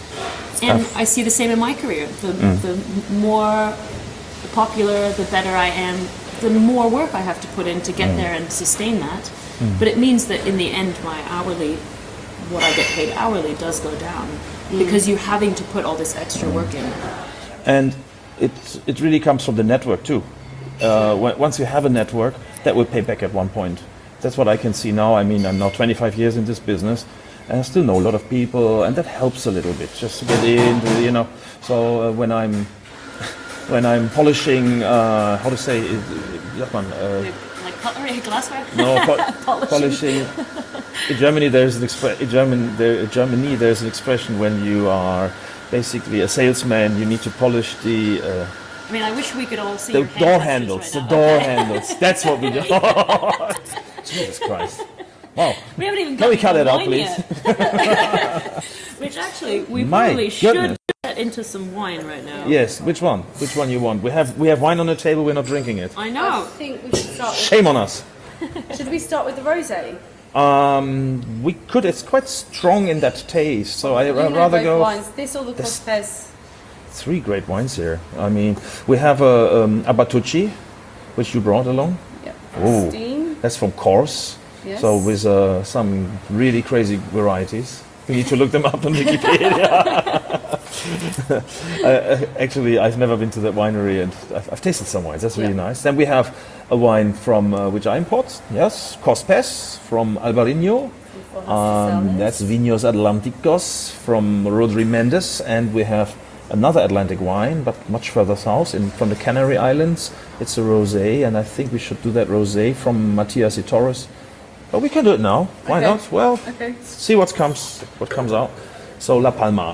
And I see the same in my career. The, the more popular, the better I am, the more work I have to put in to get there and sustain that. But it means that in the end, my hourly, what I get paid hourly does go down because you're having to put all this extra work in. And it it really comes from the network too. Uh, when, once you have a network, that will pay back at one point. That's what I can see now. I mean, I'm now twenty-five years in this business, And I still know a lot of people, and that helps a little bit just to get into, you know. So uh, when I'm when I'm polishing, uh, how to say, it, that one, uh, Like pottery, glassware? no, po- Polishing. polishing. In Germany, there's an expre- in German, there, in Germany, there's an expression when you are basically a salesman, you need to polish the uh, I mean, I wish we could all see the your hand door gestures handles. right The now. door handles. That's what we do. Jesus Christ! Wow. We haven't even Can we got cut to it the out, wine please? yet. Which actually, we My probably should goodness. get into some wine right now. Yes. Which one? Which one you want? We have we have wine on the table. We're not drinking it. I I know. think we should start. With, Shame on us. should we start with the rosé? Um, we could. It's quite strong in that taste, so I You would know rather both go. wines. This or the This- Cortez. Three great wines here. I mean, we have a um, Abatucci, which you brought along. Yep. Ooh. Steam. That's from Kors. Yes. So with uh, some really crazy varieties. We need to look them up on Wikipedia. uh, actually, I've never been to that winery, and I've, I've tasted some wines. That's really Yeah. nice. Then we have a wine from uh, which I import. Yes, Cospes from Albarino. Um, that's Vinos Atlanticos from Rodri Mendes, and we have another Atlantic wine, but much further south, in from the Canary Islands. It's a rosé, and I think we should do that rosé from Matias y Torres. But we can do it now. Why Okay. not? Well, Okay. see what comes what comes out. So La Palma,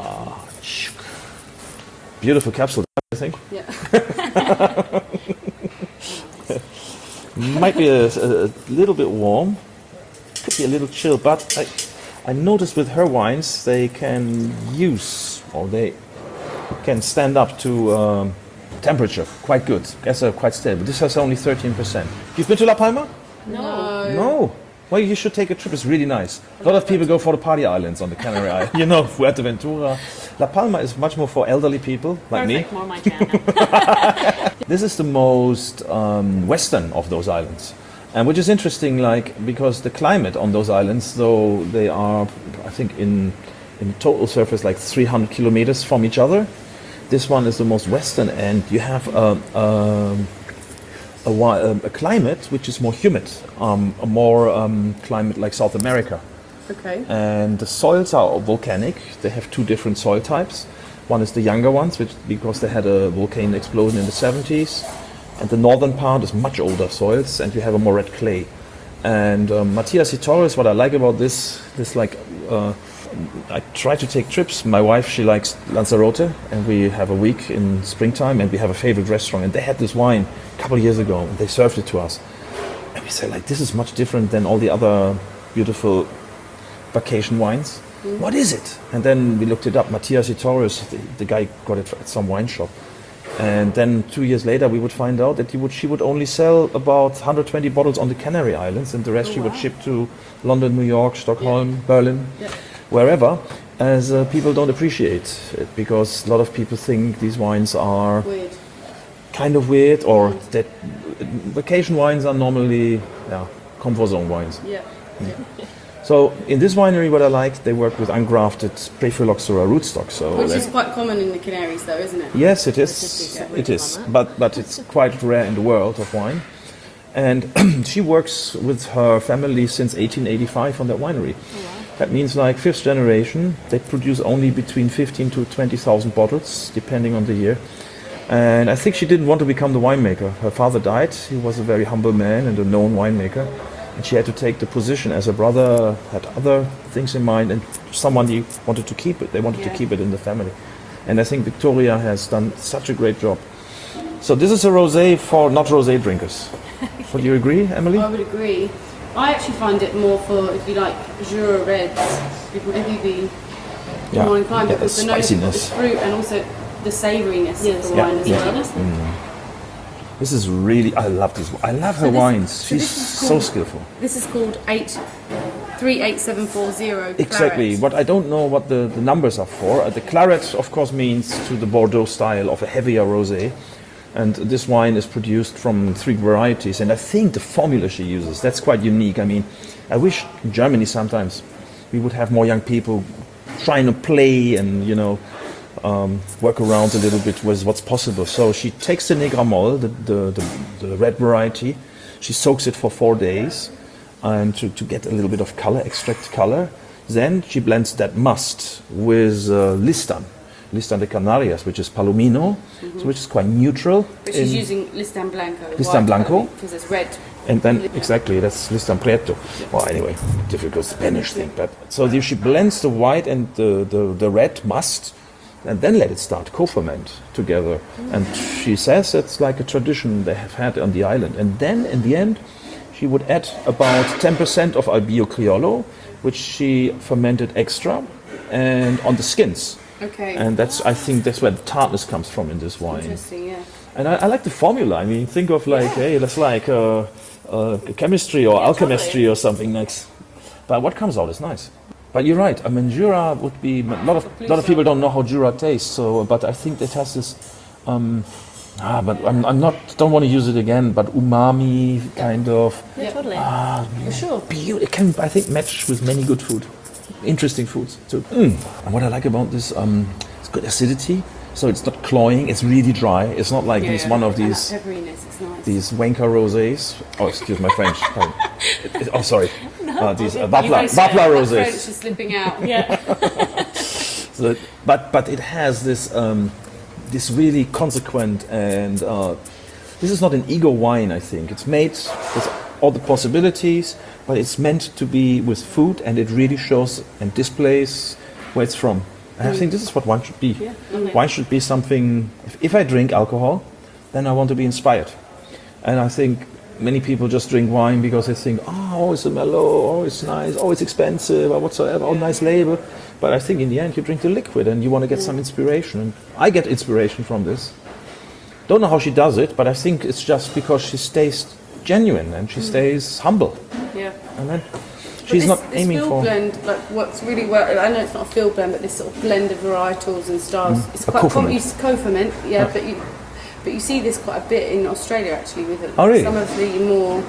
beautiful capsule, I think. Yeah. Might be a, a, a little bit warm, could be a little chill, but I, I noticed with her wines they can use or they can stand up to um, temperature quite good. Guess are quite stable. This has only thirteen percent. You've been to La Palma? No. No. Well, you should take a trip. It's really nice. A lot of people go for the party islands on the Canary Islands. You know, Fuerteventura. La Palma is much more for elderly people like Perfect, me. more my jam now. This is the most um, western of those islands, and which is interesting, like because the climate on those islands, though they are, I think, in in total surface like three hundred kilometers from each other. This one is the most western, and you have a, a, a, wi- a climate which is more humid, um, a more um, climate like South America. Okay. And the soils are volcanic. They have two different soil types. One is the younger ones, which because they had a volcano explosion in the seventies, and the northern part is much older soils, and you have a more red clay. And um, Matias y Torres, what I like about this, this like, uh, I try to take trips. My wife, she likes Lanzarote, and we have a week in springtime, and we have a favorite restaurant, and they had this wine a couple of years ago, and they served it to us, and we said like, this is much different than all the other beautiful vacation wines. What is it? And then we looked it up. Matias y Torres, the, the guy got it at some wine shop. And then two years later, we would find out that he would, she would only sell about one hundred twenty bottles on the Canary Islands, and the rest Oh, she would wow. ship to London, New York, Stockholm, Berlin, Yeah. wherever. As uh, people don't appreciate it, because a lot of people think these wines are Weird. kind of weird, or that vacation wines are normally yeah, comfort zone wines. Yeah. So in this winery, what I like, they work with ungrafted Prephyloxera rootstock. So Which that's- is quite common in the Canaries, though, isn't it? yes, it is. Just be It careful is, on that. but but it's quite rare in the world of wine. And she works with her family since eighteen eighty-five on that winery. That means like fifth generation. They produce only between fifteen to twenty thousand bottles, depending on the year. And I think she didn't want to become the winemaker. Her father died. He was a very humble man and a known winemaker. And she had to take the position as her brother had other things in mind, and someone he wanted to keep it. They wanted to Yeah. keep it in the family. And I think Victoria has done such a great job. So this is a rosé for not rosé drinkers. Would you agree, Emily? I would agree. I actually find it more for, if you like, Jura Reds, if you if you be Yeah. more inclined, Yeah, because the the nose of the spiciness. fruit and also the savouriness Yes. of the Yeah. wine as Yeah. well. This is really, I love this. I love her this- wines. so She's this is so called- skillful. This is called eight three eight seven four zero. Exactly. What I don't know what the, the numbers are for. Uh, the claret, of course, means to the Bordeaux style of a heavier rosé. And this wine is produced from three varieties. And I think the formula she uses, that's quite unique. I mean, I wish in Germany sometimes we would have more young people trying to play and, you know, um, work around a little bit with what's possible. So she takes the Negramol, the, the, the, the red variety, she soaks it for four days and to, to get a little bit of color, extract color. Then she blends that must with uh, Listan, Listan de Canarias, which is Palomino, so which is quite neutral. But she's in- using Listan Blanco. Listan Blanco. Because it's red. And then, exactly, that's Listan Prieto. Well, anyway, difficult Spanish thing. But so the- she blends the white and the, the, the red must, and then let it start co-ferment together. And she says it's like a tradition they have had on the island. And then, in the end, she would add about ten percent of Albio Criollo, which she fermented extra, and on the skins. Okay. And that's, I think, that's where the tartness comes from in this wine. Interesting, yeah. And I, I like the formula. I mean, think of like, hey, that's like uh, uh, chemistry or Yeah, alchemistry totally. or something next. But what comes out is nice. But you're right. I mean, Jura would be a lot of a lot of people don't know how Jura tastes. So, but I think it has this. Um, ah, but I'm, I'm not. Don't want to use it again. But umami kind of. Yeah, totally. For sure. Beauty. It can, I think, match with many good food. Interesting foods too. Mm. And what I like about this, um, it's good acidity. So it's not cloying. It's really dry. It's not like Yeah, these yeah. one of And these. that pepperiness, it's nice. These Wanka rosés. Oh, excuse my French. Pardon. It- it- oh, sorry. uh, these uh, Vapla, guys- Vapla That French rosés. is slipping out. Yeah. So, but but it has this um, this really consequent and uh, this is not an ego wine. I think it's made with all the possibilities, but it's meant to be with food, and it really shows and displays where it's from. And I think this is what wine should be. Wine should be something. If, if I drink alcohol, then I want to be inspired. And I think many people just drink wine because they think, oh, it's a mellow, oh, it's nice, oh, it's expensive, or whatsoever, oh, nice label. But I think in the end you drink the liquid and you want to get some inspiration. And I get inspiration from this. Don't know how she does it, but I think it's just because she stays genuine and she stays humble. Yeah. And then But she's this, not this aiming field for blend, like works really well. I know it's not a field blend, but this sort of blend of varietals and styles. It's A quite co-ferment. common. It's co-ferment, yeah, but you but you see this quite a bit in Australia actually with it. Oh, really? Some of the more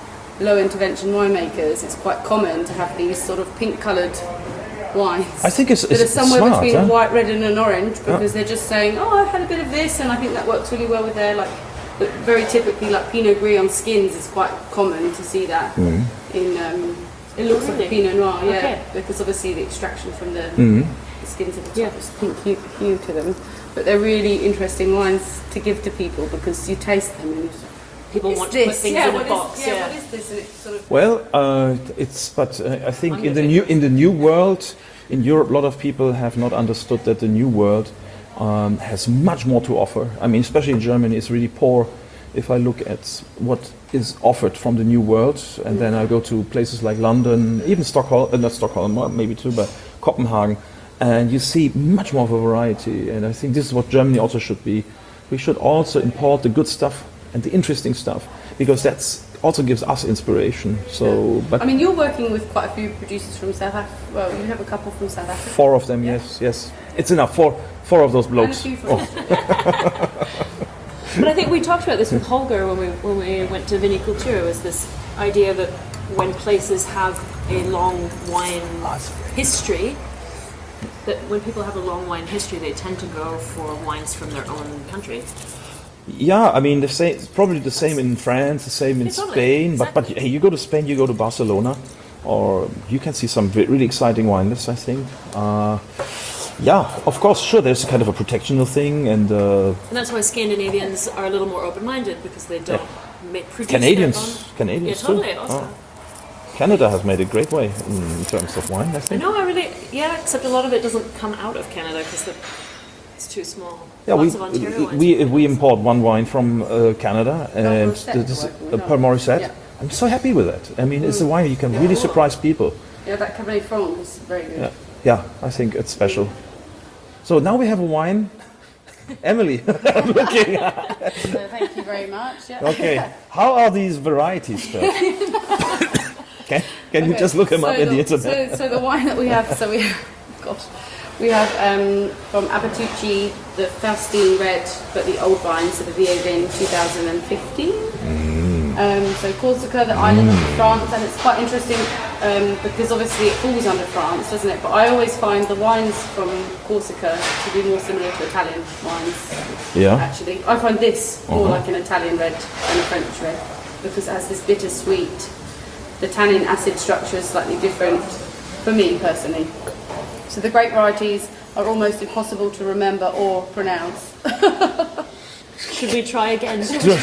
low intervention winemakers. It's quite common to have these sort of pink coloured wines. I think it's, that it's are somewhere smart, between huh? a white, red, and an orange because they're just saying, "Oh, I've had a bit of this," and I think that works really well with their like. But very typically, like Pinot Gris on skins is quite common to see that Mm. in. Um, it looks like a Really? Pinot Noir, yeah, Okay. because obviously the extraction from the, Mm. the skins at the top Yeah. is pink hue, hue to them. But they're really interesting wines to give to people because you taste them and you People "What's want to put this? things yeah, in a what is- box. yeah, Yeah. what is this? And it's sort of Well, uh, it's but uh, I think in the new in the new world in Europe, a lot of people have not understood that the new world um, has much more to offer. I mean, especially in Germany, it's really poor. If I look at what is offered from the new world, and then I go to places like London, even Stockholm, uh, not Stockholm, well, maybe too, but Copenhagen, and you see much more of a variety. And I think this is what Germany also should be. We should also import the good stuff and the interesting stuff because that's also gives us inspiration. So, but I mean, you're working with quite a few producers from South Africa. Well, you have a couple from South Africa. four of them, yes, yes, it's enough. Four, four of those And a blokes. few from Oh, But I think we talked about this with Holger when we when we went to Vinicultura. Was this idea that when places have a long wine history, that when people have a long wine history, they tend to go for wines from their own country. yeah, I mean, the same. It's probably the same in France, the same in Yeah, totally, Spain. But but exactly. hey, you go to Spain, you go to Barcelona, or you can see some re- really exciting wine lists. I think. Uh, yeah, of course, sure. There's kind of a protectional thing, and uh, And that's why Scandinavians are a little more open-minded because they don't make produce Canadians, their own. Canadians Yeah, totally. too. Also. Oh. Canada has made a great way in terms of wine. I I think. know. I really yeah. Except a lot of it doesn't come out of Canada because it's too small. Yeah, we, Lots of Ontario wines we from we Canada. import one wine from uh, Canada, and Morissette this we're working uh, with, per Morissette. yeah. I'm so happy with that. I mean, it's a wine you can really surprise people. Yeah, that Cabernet Franc is very good. Yeah, yeah, I think it's special. So now we have a wine. Emily, I'm looking. So thank you very much. Yeah. Okay, how are these varieties spelled? can can you Okay, just look them so up in the the, internet? So, so the wine that we have, so we, gosh, we have um, from Abatucci the Faustine Red, but the old vine, so the Vieille Vin twenty fifteen. Um, so Corsica, the island of France, and it's quite interesting um, because obviously it falls under France, doesn't it? But I always find the wines from Corsica to be more similar to Italian wines. Yeah. Actually, I find this more Uh-huh. like an Italian red than a French red because it has this bitter sweet. The tannin acid structure is slightly different. for me personally. So the grape varieties are almost impossible to remember or pronounce. Should we try again?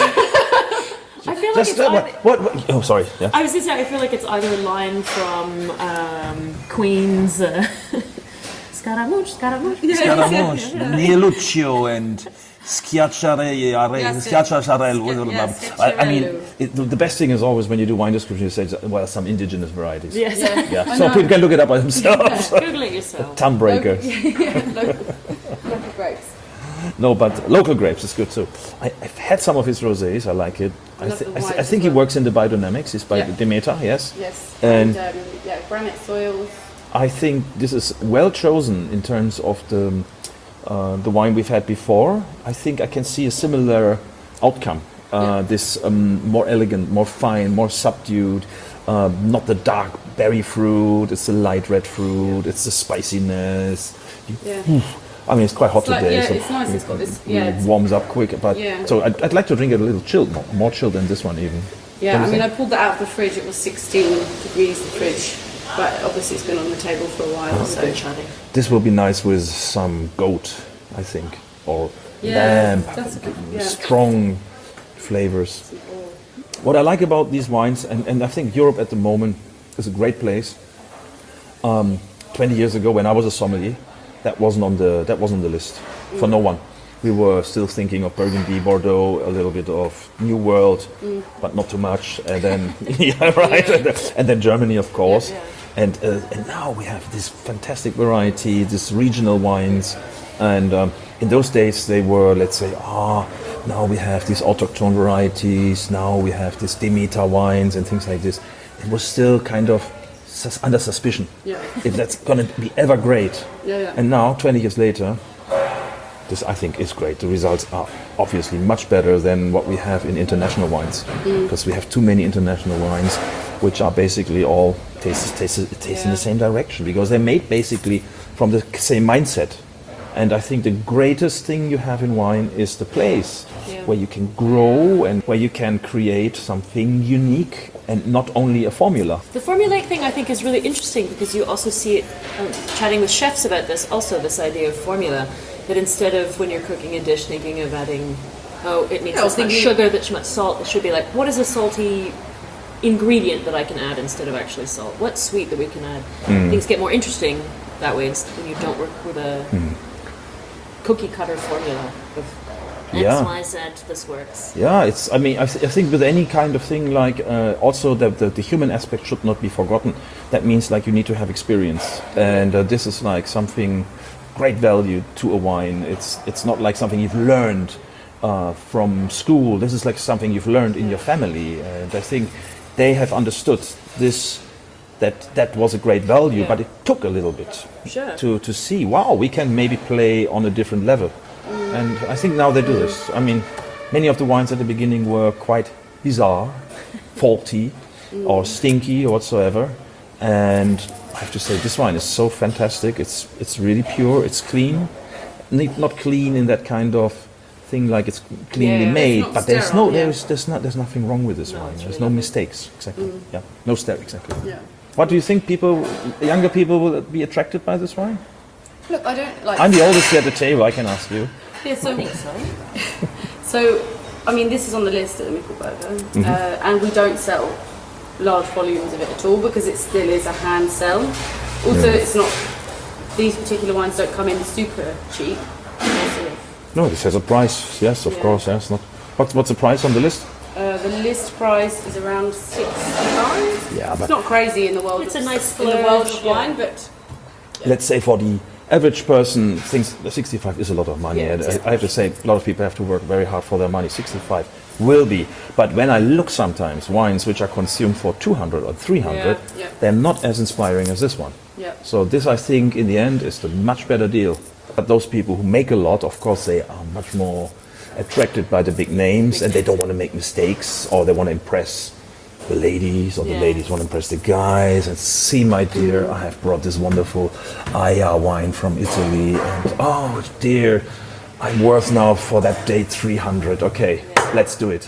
I feel like Just it's uh, either, what, what, what? Oh, sorry. Yeah. I was gonna say I feel like it's either a line from um, Queen's uh, Scaramouche, Scaramouche. Scaramouche, Nieluccio, and Schiacciare, Yes, Schiacciarello. yes. I, I mean, it, the, the best thing is always when you do wine description, you say, well, some indigenous varieties. Yes. Yeah. I So know. people can look it up by themselves. Google it yourself. Tongue breaker. yeah, local, local grapes. No, but local grapes is good too. I, I've had some of his rosés. I like it. I I, love th- the I, th- white I as think he well. works in the biodynamics. He's by Yeah. Demeter, yes. Yes. And- And, um, yeah, granite soils. I think this is well chosen in terms of the uh, the wine we've had before. I think I can see a similar outcome. Uh, Yeah. This um, more elegant, more fine, more subdued. Uh, not the dark berry fruit. It's the light red fruit. It's the spiciness. Yeah. I mean, it's quite hot It's like- today. yeah, so it's nice, it's got this- it yeah, it's- warms up quick. But Yeah. so I'd, I'd like to drink it a little chilled, more, more chilled than this one even. Yeah, What I is mean, it? I pulled that out of the fridge. It was sixteen degrees, the fridge. But obviously it's been on the table for a while, so... This will be nice with some goat, I think, or Yeah, lamb. that's good, yeah. Strong flavors. What I like about these wines, and, and I think Europe at the moment is a great place. Um, Twenty years ago, when I was a sommelier, that wasn't on the that wasn't on the list for no one. We were still thinking of Burgundy, Bordeaux, a little bit of New World, but not too much. And then, yeah, right. And, then, and then Germany, of course. Yeah, And uh, and now we have this fantastic variety, this regional wines. And um, in those days, they were, let's say, ah, now we have these autochthone varieties. Now we have this Demeter wines and things like this. It was still kind of sus- under suspicion Yeah. if that's going to be ever great. Yeah, yeah. And now, twenty years later, this I think is great. The results are obviously much better than what we have in international wines, because we have too many international wines, which are basically all taste taste, taste in Yeah. the same direction, because they're made basically from the same mindset. And I think the greatest thing you have in wine is the place Yeah. where you can grow and where you can create something unique and not only a formula. The formulaic thing I think is really interesting because you also see it, um, chatting with chefs about this, also this idea of formula, that instead of when you're cooking a dish thinking of adding, oh, it needs Yeah, I was this much thinking- sugar, this much salt, it should be like, what is a salty ingredient that I can add instead of actually salt? What's sweet that we can add? Things get more interesting that way instead- when you don't work with a cookie cutter formula of Yeah. X, Y, Z, this works. Yeah, it's. I mean, I, th- I think with any kind of thing, like uh, also the, the the human aspect should not be forgotten. That means like you need to have experience, and uh, this is like something great value to a wine. It's it's not like something you've learned uh, from school. This is like something you've learned in your family, and I think they have understood this. That that was a great value, Yeah. but it took a little bit Sure. to to see. Wow, we can maybe play on a different level. And I think now they do this. I mean, many of the wines at the beginning were quite bizarre, faulty, or stinky or whatsoever. And I have to say, this wine is so fantastic. It's it's really pure. It's clean, Not- not clean in that kind of thing like it's cleanly Yeah, it's made. not But there's sterile, no yeah. there's there's not there's nothing wrong with this No, wine. it's There's really no lovely. mistakes. Exactly. Yeah. No step. Exactly. Yeah. What do you think? People, younger people, will be attracted by this wine? Look, I don't like... I'm the oldest here at the table. I can ask you. Yeah, so, I think so. so, I mean, this is on the list at the Michelberger, Mm-hmm. uh, and we don't sell large volumes of it at all because it still is a hand sell. Also, it's not, these particular wines don't come in super cheap. They're sort of, No, this has a price. Yes, of Yeah. course. Yes. Not. What's what's the price on the list? uh, the list price is around sixty-five. Yeah, It's but not crazy in the world. It's of, a nice in the world splurge, of yeah. wine, but let's say for the average person, thinks that sixty-five is a lot of money. Yeah, and it's I, I have to say, a lot of people have to work very hard for their money. sixty-five will be, but when I look sometimes wines which are consumed for two hundred or three hundred, Yeah, yeah. they're not as inspiring as this one. yeah. So this, I think, in the end, is the much better deal. But those people who make a lot, of course, they are much more attracted by the big names, and they don't want to make mistakes, or they want to impress the ladies, or the Yeah. ladies want to impress the guys. And see, my dear, I have brought this wonderful Aya wine from Italy, and oh dear, I'm worth now for that day three hundred. Okay, let's do it.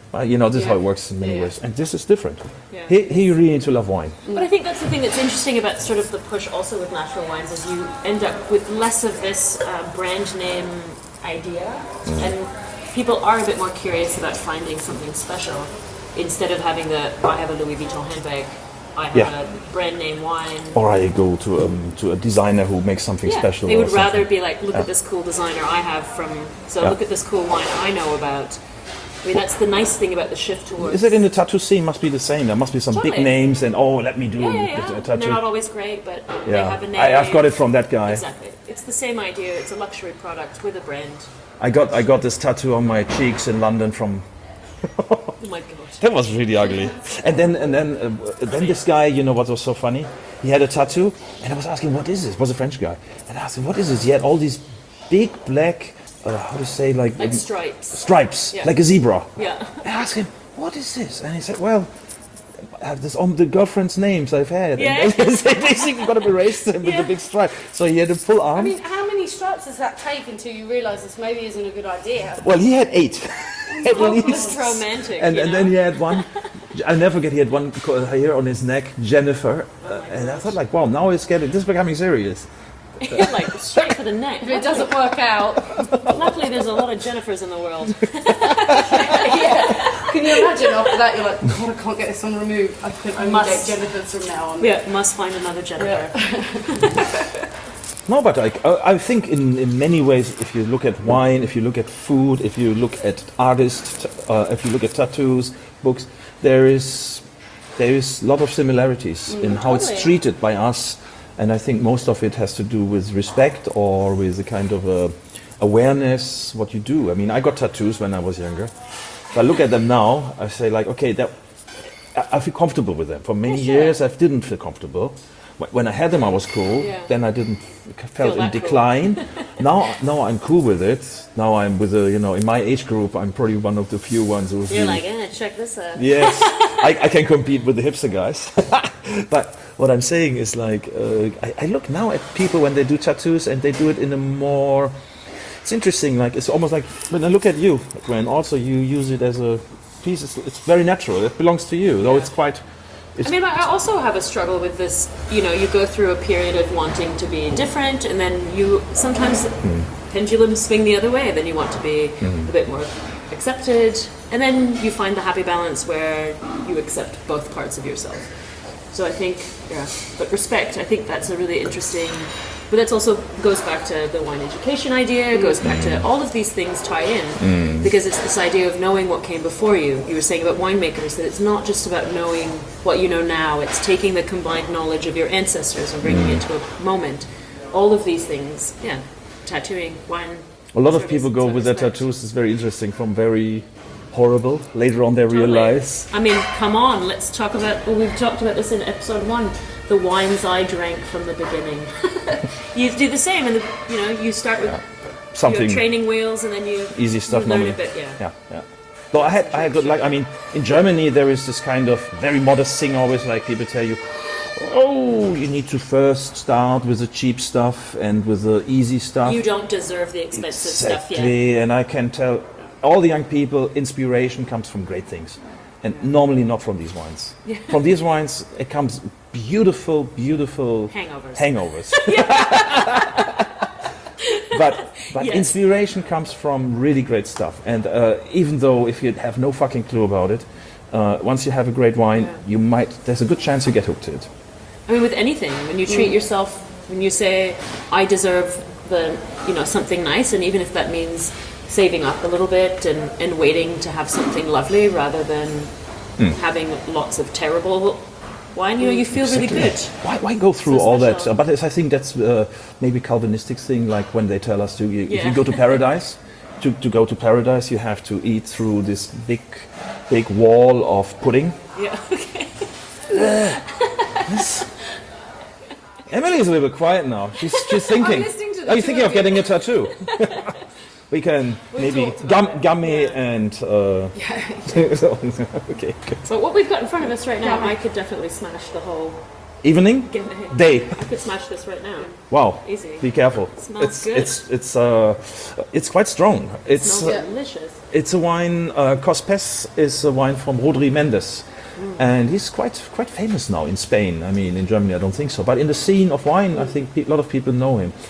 Uh, you know, this is how it Yeah. works in many Yeah. ways. And this is different. Yeah. He, he really need to love wine. But I think that's the thing that's interesting about sort of the push also with natural wines is you end up with less of this uh, brand name idea, and people are a bit more curious about finding something special instead of having the I have a Louis Vuitton handbag, I have Yeah. a brand name wine. Or I go to um, to a designer who makes something Yeah, special. they or would rather something. be like, look at this cool designer I have from, so Yeah. look at this cool wine I know about. I mean, that's the nice thing about the shift towards. Is it in the tattoo scene? Must be the same. There must be some big Totally. names and oh, let me do Yeah, yeah, a, yeah. a And tattoo. they're not always great, but they yeah, have a name. I, I've got it from that guy. Exactly. It's the same idea. It's a luxury product with a brand. I got I got this tattoo on my cheeks in London from. Oh my god. That was really ugly. And then and then uh, then this guy, you know what was so funny? He had a tattoo, and I was asking, what is this? It was a French guy, and I asked him, what is this? He had all these big black, uh, how to say, like, Like um, stripes. stripes, Yeah. like a zebra. Yeah. I asked him, what is this? And he said, well, I have this on the girlfriend's names I've had. Yeah. And they basically got to erase them with Yeah. the big stripe. So he had a full arm. I mean, how many stripes does that take until you realise this maybe isn't a good idea? Well, he had eight. At Oh, least. it's romantic. And, you and know? then he had one, I'll never forget, he had one co- here on his neck, Jennifer. Uh, and I thought, like, wow, now it's getting, this is becoming serious. like straight for the neck. If it doesn't work out, Luckily, there's a lot of Jennifers in the world. yeah. Can you imagine after that you're like, God, I can't get this one removed. I can only Must. date Jennifer's from now on. Yeah, must find another Jennifer. No, but like, I I think in, in many ways, if you look at wine, if you look at food, if you look at artists, uh, if you look at tattoos, books, there is there is a lot of similarities in how totally. it's treated by us, and I think most of it has to do with respect or with a kind of a awareness what you do. I mean, I got tattoos when I was younger. If I look at them now, I say like, okay, that I I feel comfortable with them. For many Yeah, sure. years, I didn't feel comfortable. Wh- When I had them, I was cool. Yeah. Then I didn't f- felt in that cool. decline. now, now I'm cool with it. Now I'm with a, you know, in my age group, I'm probably one of the few ones who's You're really- like, eh, check this out. yes, I, I can compete with the hipster guys. But what I'm saying is like, uh, I, I look now at people when they do tattoos and they do it in a more. It's interesting. Like it's almost like when I look at you, Gwen. Also, you use it as a piece. It's, it's very natural. It belongs to you. Though it's quite. It's, I mean, I also have a struggle with this. You know, you go through a period of wanting to be different, and then you sometimes pendulums swing the other way. Then you want to be a bit more accepted, and then you find the happy balance where you accept both parts of yourself. So I think, yeah, but respect. I think that's a really interesting. But that also goes back to the wine education idea. Goes back to all of these things tie in because it's this idea of knowing what came before you. You were saying about winemakers that it's not just about knowing what you know now. It's taking the combined knowledge of your ancestors and bringing it to a moment. All of these things, yeah, tattooing, wine. a lot of service, people go so with their respect. tattoos. It's very interesting. From very horrible. Later on, they Totally. realize. I mean, come on, let's talk about. Well, we've talked about this in episode one. The wines I drank from the beginning. You do the same, and the, you know, you start with Something your training wheels, and then you easy stuff you learn normally. a bit, yeah. yeah, yeah. Though I had, I had good luck. I mean, in Germany there is this kind of very modest thing. Always like people tell you, oh, you need to first start with the cheap stuff and with the easy stuff. You don't deserve the expensive stuff yet. Exactly, and I can tell all the young people, inspiration comes from great things, and normally not from these wines. From these wines, it comes beautiful, beautiful Hangovers. hangovers. but but Yes. inspiration comes from really great stuff, and uh, even though if you have no fucking clue about it, uh, once you have a great wine, you might. There's a good chance you get hooked to it. I mean, with anything, when you treat yourself, when you say, "I deserve the, you know, something nice," and even if that means saving up a little bit and, and waiting to have something lovely rather than having lots of terrible wine, you know, you feel really good. Why, why go through So all that? special. Uh, but it's, I think that's uh, maybe Calvinistic thing, like when they tell us to, you, if you Yeah. go to paradise, to, to go to paradise, you have to eat through this big, big wall of pudding. Yeah. Okay. Emily's a little bit quiet now. She's, she's thinking. listening to the Are you two thinking of of getting a tattoo? We can maybe talked gum, about it. gummy Yeah. and. Uh, okay, good. So what we've got in front of us right now, I could definitely smash the whole Evening? Give it a hit. Day. I could smash this right now. Wow. Easy. Be careful. Smells it's good. it's it's uh it's quite strong. It's Smells uh, delicious. it's a wine. Uh, Cospes is a wine from Rodri Mendes, and he's quite quite famous now in Spain. I mean, in Germany, I don't think so, but in the scene of wine, I think pe- a lot of people know him,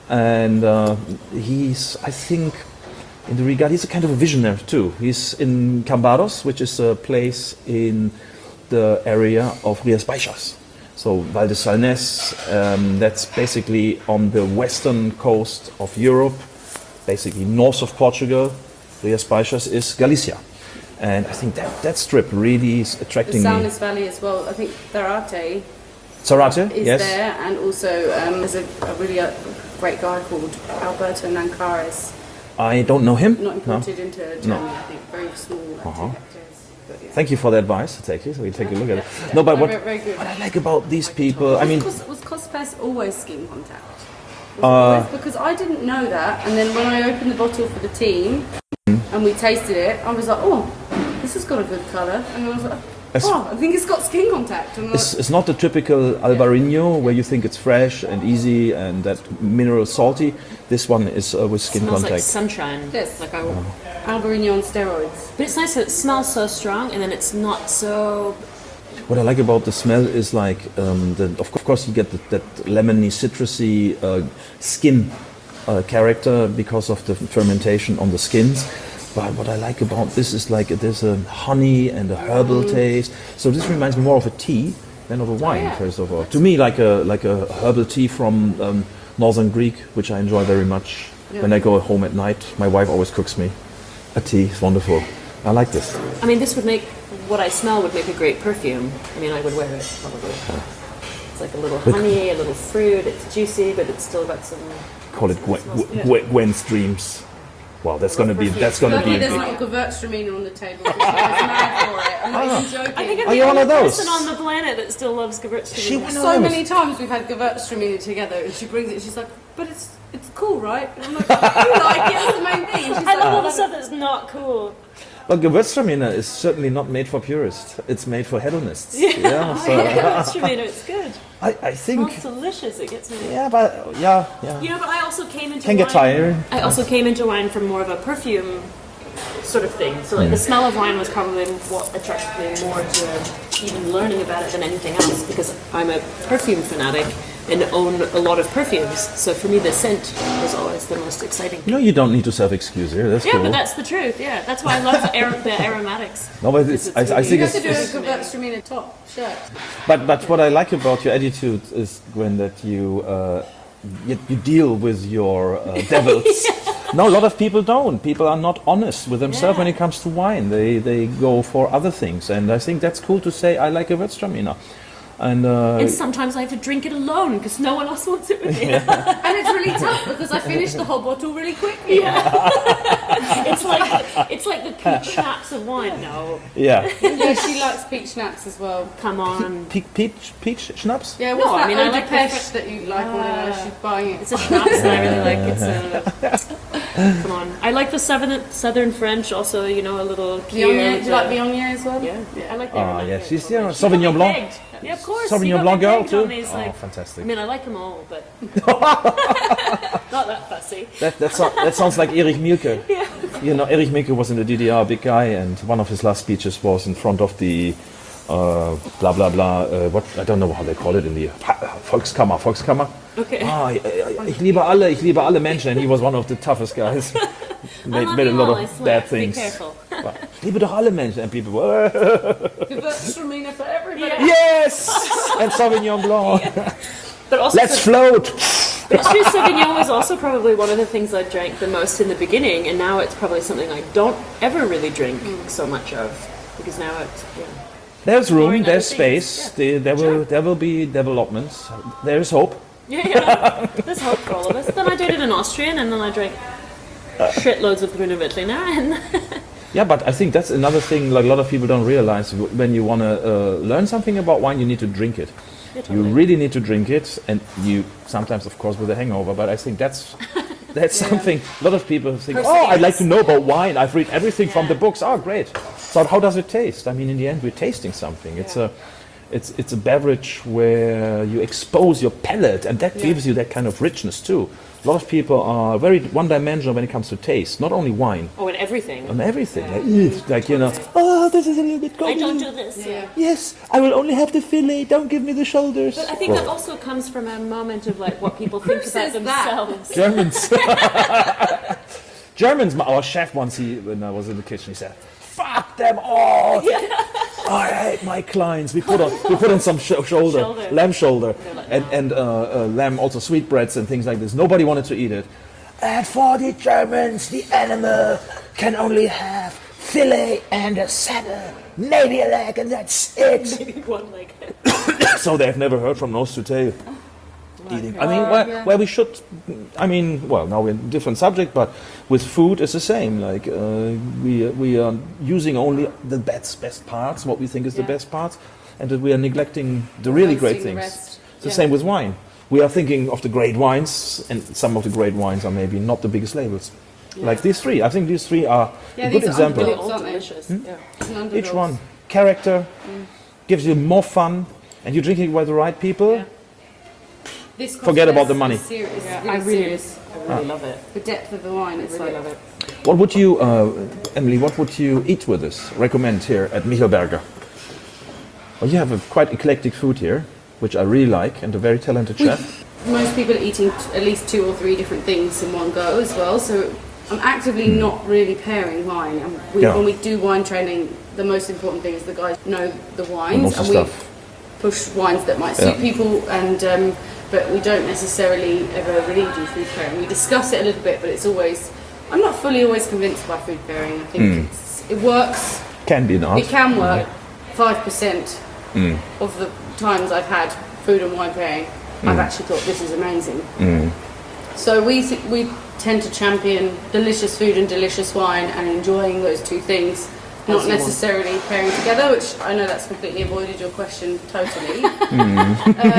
and uh, he's I think in the regard he's a kind of a visionary too. He's in Cambados, which is a place in the area of Rías Baixas. So Val de Salnés, um, that's basically on the western coast of Europe, basically north of Portugal. Rías Baixas is Galicia. And I think that, that strip really is The attracting me. Salnés Valley as well. I think Zarate Sarate, is yes. there, and also um, there's a, a really uh, great guy called Alberto Nancares, I don't know him. not No. imported into Germany, I think, very small, like Uh-huh. two hectares. But, yeah. Thank you for the advice. Take it. We take a look at it. No, but No, what, very, very good. what I like about these people, I mean, was, was Cospes always skin contact? Was it Uh, always? Because I didn't know that, and then when I opened the bottle for the team and we tasted it, I was like, oh, this has got a good colour, and I was like, As- oh, I think it's got skin contact. And I was it's, it's not the typical Albarino where you think it's fresh and easy and that mineral salty. This one is uh, with skin Smells like contact. sunshine. Yes. Like I, Albarino on steroids. but it's nice that it smells so strong, and then it's not so. What I like about the smell is like, um, the, of course, you get the, that lemony, citrusy uh, skin uh, character because of the fermentation on the skins. But what I like about this is like there's a honey and a herbal taste. So this reminds me more of a tea than of a wine, yeah. first of all. To me, like a like a herbal tea from um, Northern Greek, which I enjoy very much. When I go home at night, my wife always cooks me a tea. It's wonderful. I like this. I mean, this would make what I smell would make a great perfume. I mean, I would wear it probably. It's like a little honey, a little fruit. It's juicy, but it's still got some. Call it Gwen, Gwen, Gwen's Dreams. Wow, that's gonna be that's gonna Luckily, be. there's A not a Gewürztraminer on the table. Because I was mad for it. I'm not even joking. I think I'm Are the you one only of those? person on the planet that still loves Gewürztraminer. She one of so those. many times we've had Gewürztraminer together, and she brings it. And she's like, "But it's it's cool, right?" And I'm like, "You like it? That's the main thing." And she's I like, love all "Oh, the stuff that's not cool. Well, Gewürztraminer is certainly not made for purists. It's made for hedonists. Yeah, so Gewürztraminer, it's good. I, I think. It's delicious. It gets me. Yeah, but yeah, yeah. You know, but I also came into Can wine. get tired. I also came into wine from more of a perfume sort of thing. So like the smell of wine was probably what attracted me more to even learning about it than anything else, because I'm a perfume fanatic and own a lot of perfumes. So for me, the scent was always the most exciting. You know, you don't need to self-excuse here. That's Yeah, cool. but that's the truth. Yeah, that's why I love ar- the aromatics. No, but it's, I, I really- think You it's, have to do it's- a Gewürztraminer top shirt. but but what I like about your attitude is, Gwen, that you uh, you, you deal with your uh, devils. No, a lot of people don't. People are not honest with themselves when Yeah. it comes to wine. They they go for other things, and I think that's cool to say. I like a Gewürztraminer, and uh, And sometimes I have to drink it alone because no one else wants it with me. And it's really tough because I finished the whole bottle really quickly. It's like it's like the peach schnapps of wine. No, yeah, Yeah, she likes peach schnapps as well. come on. peach peach peach schnapps. Yeah, what's No, I that mean, I Eau de like the Pêche that you like on her? She's buying it. It's a schnapps that I really like. It's a come on. I like the southern southern French. Also, you know, a little cute. Viognier, do you like uh, Viognier as well? Yeah, I like the Ah, aromatic yes, she's as yeah, well. Sauvignon She got me Blanc. pegged. Yeah, of course. Sauvignon you got Blanc me girl pegged too. on these, Oh, like, fantastic. I mean, I like them all, but not that fussy. That, that, so, that sounds like Erich Mielke. You know, Erich Mielke was in the D D R, big guy, and one of his last speeches was in front of the uh, blah blah blah. Uh, what I don't know how they call it in the Volkskammer. Volkskammer. Okay. Ah, ich, ich liebe alle, ich liebe alle Menschen, and he was one of the toughest guys. I made, love made a you lot all, I of swear. bad things. Be careful. But, liebe doch alle Menschen, and people were Gewürztraminer for everybody. Yeah. yes, and Sauvignon Blanc. But also, Let's float. but it's true, Sauvignon was also probably one of the things I drank the most in the beginning, and now it's probably something I don't ever really drink so much of, because now it's, yeah. There's room, Pouring there's other space. things, There, there will there will be developments. There's hope. Yeah, yeah. There's hope for all of us. Then I dated an Austrian, and then I drank shitloads of Grüner Veltliner, and Yeah, but I think that's another thing. Like a lot of people don't realize, w- when you want to uh, learn something about wine, you need to drink it. Yeah, You totally. really need to drink it, and you sometimes, of course, with a hangover. But I think that's that's something. A lot of people think, oh, I'd like to know about wine. I've read everything from the Yeah. books. Oh, great. So how does it taste? I mean, in the end, we're tasting something. It's a It's it's a beverage where you expose your palate, and that Yeah. gives you that kind of richness too. A lot of people are very one-dimensional when it comes to taste. Not only wine, Oh, and everything. and everything. Like, "Ugh," like you know, oh, this is a little bit cold. I don't do this. Yeah. Yes, I will only have the fillet. Don't give me the shoulders. But I think that also comes from a moment of like what people think about says that? themselves. Germans. Germans. my- Our chef once, he when I was in the kitchen, he said, "Fuck them all. I hate my clients." We put on we put on some sh- shoulder, Shoulder. lamb shoulder, They're like, and and uh, uh, lamb also sweetbreads and things like this. Nobody wanted to eat it. And for the Germans, the animal can only have fillet and a saddle, maybe a leg, and that's it. Maybe one like So they've never heard from nose to tail. Eating. I mean, where, yeah. where we should, I mean, well, now we're in a different subject, but with food it's the same. Like uh, we we are using only the best best parts, what we think is the Yeah. best parts, and that we are neglecting the really great Wasting the things. rest. It's the Yeah. same with wine. We are thinking of the great wines, and some of the great wines are maybe not the biggest labels. Like these three, I think these three are Yeah, a good these are example. underdogs. all Aren't they? delicious. Hmm? Yeah. It's an Each underdogs. one, character, gives you more fun, and you're drinking it by the right people. Yeah. This costs Forget about less, the money. it's serious, it's Yeah, really I really, serious. I really love it. The depth of the wine, it's I really like love it. What would you, uh, Emily, what would you eat with this? Recommend here at Michelberger? Well, you have a quite eclectic food here, which I really like, and a very talented chef. most people are eating t- at least two or three different things in one go as well. So I'm actively not really pairing wine. And we, Yeah. when we do wine training, the most important thing is the guys know the wines, Lots of and we stuff. push wines that might suit Yeah. people. And um, but we don't necessarily ever really do food pairing. We discuss it a little bit, but it's always I'm not fully always convinced by food pairing. I think Hmm. it's, it works. Can be an art. It can work. Five percent Hmm. of the times I've had food and wine pairing, I've actually thought this is amazing. So we th- we tend to champion delicious food and delicious wine and enjoying those two things, not you want. necessarily pairing together. Which I know that's completely avoided your question totally. um,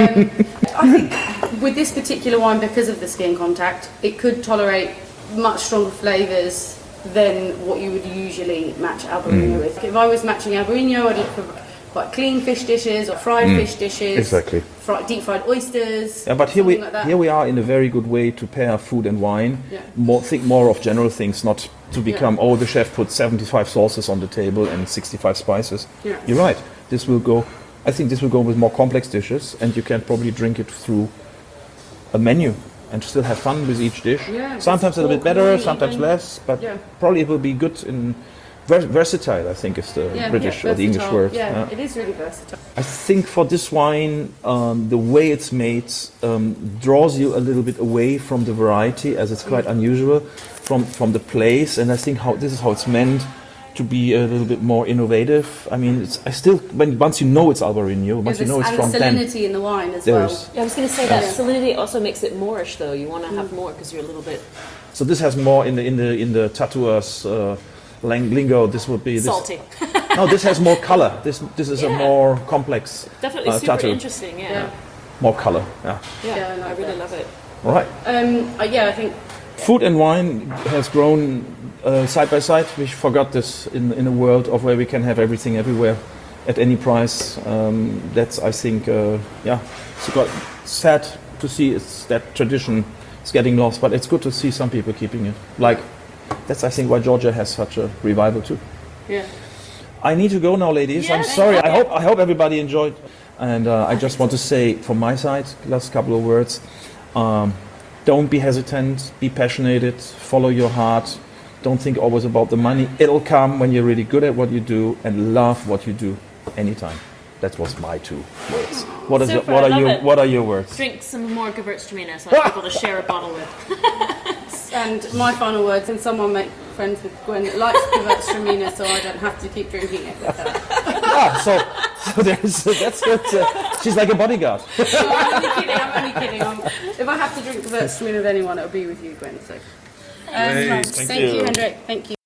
I think with this particular wine, because of the skin contact, it could tolerate much stronger flavours than what you would usually match Albarino with. If I was matching Albarino, I'd look for quite clean fish dishes or fried fish dishes. Exactly. Fri- deep fried oysters. Yeah, but here we something like that. here we are in a very good way to pair food and wine. Yeah. More think more of general things, not to become oh the chef put seventy-five sauces on the table and sixty-five spices. Yeah. You're right. This will go. I think this will go with more complex dishes, and you can probably drink it through a menu and still have fun with each dish. Yeah, sometimes a little bit pork, better, wine, sometimes even. less, but Yeah. probably it will be good in vers- versatile. I think is the Yeah, British yeah, or the English versatile. word. Yeah, Yeah. it is really versatile. I think for this wine, um, the way it's made um, draws you a little bit away from the variety, as it's quite unusual from from the place. And I think how this is how it's meant to be a little bit more innovative. I mean, it's, I still when once you know it's Albarino, once Yeah, you know it's and from the then salinity in the wine as there well. is. Yeah, I was going to say that Yeah. salinity also makes it moreish, though. You want to have more because you're a little bit So this has more in the in the in the tattooers uh, lang- lingo. This would be this, salty. No, this has more color. This this is a Yeah. more complex Definitely uh, super tattoo. interesting. Yeah, Yeah. More color. Yeah. yeah, Yeah, I like I really that. love it. All right. Um, uh, yeah, I think Food and wine has grown uh, side by side. We forgot this in in a world of where we can have everything everywhere at any price. Um, that's I think uh, yeah, it's got sad to see it's that tradition is getting lost, but it's good to see some people keeping it. Like that's I think why Georgia has such a revival too. yeah. I need to go now, ladies. I'm Yes. sorry. I hope I hope everybody enjoyed. And uh, I just want to say from my side, last couple of words. Um, don't be hesitant. Be passionate. Follow your heart. Don't think always about the money. It'll come when you're really good at what you do and love what you do anytime. That was my two words. What is your, Super, what I are love you it. what are your words? Drink some more Gewürztraminer so I have people to share a bottle with. And my final words, and someone make friends with Gwen that likes Gewürztraminer, so I don't have to keep drinking it with her. Ah, so, so there's that's good. Uh, she's like a bodyguard. No, I'm only kidding, I'm only kidding. I'm, if I have to drink Gewürztraminer with anyone, it'll be with you, Gwen. So. Um, Great, thank thank you, you. Hendrik. Thank you.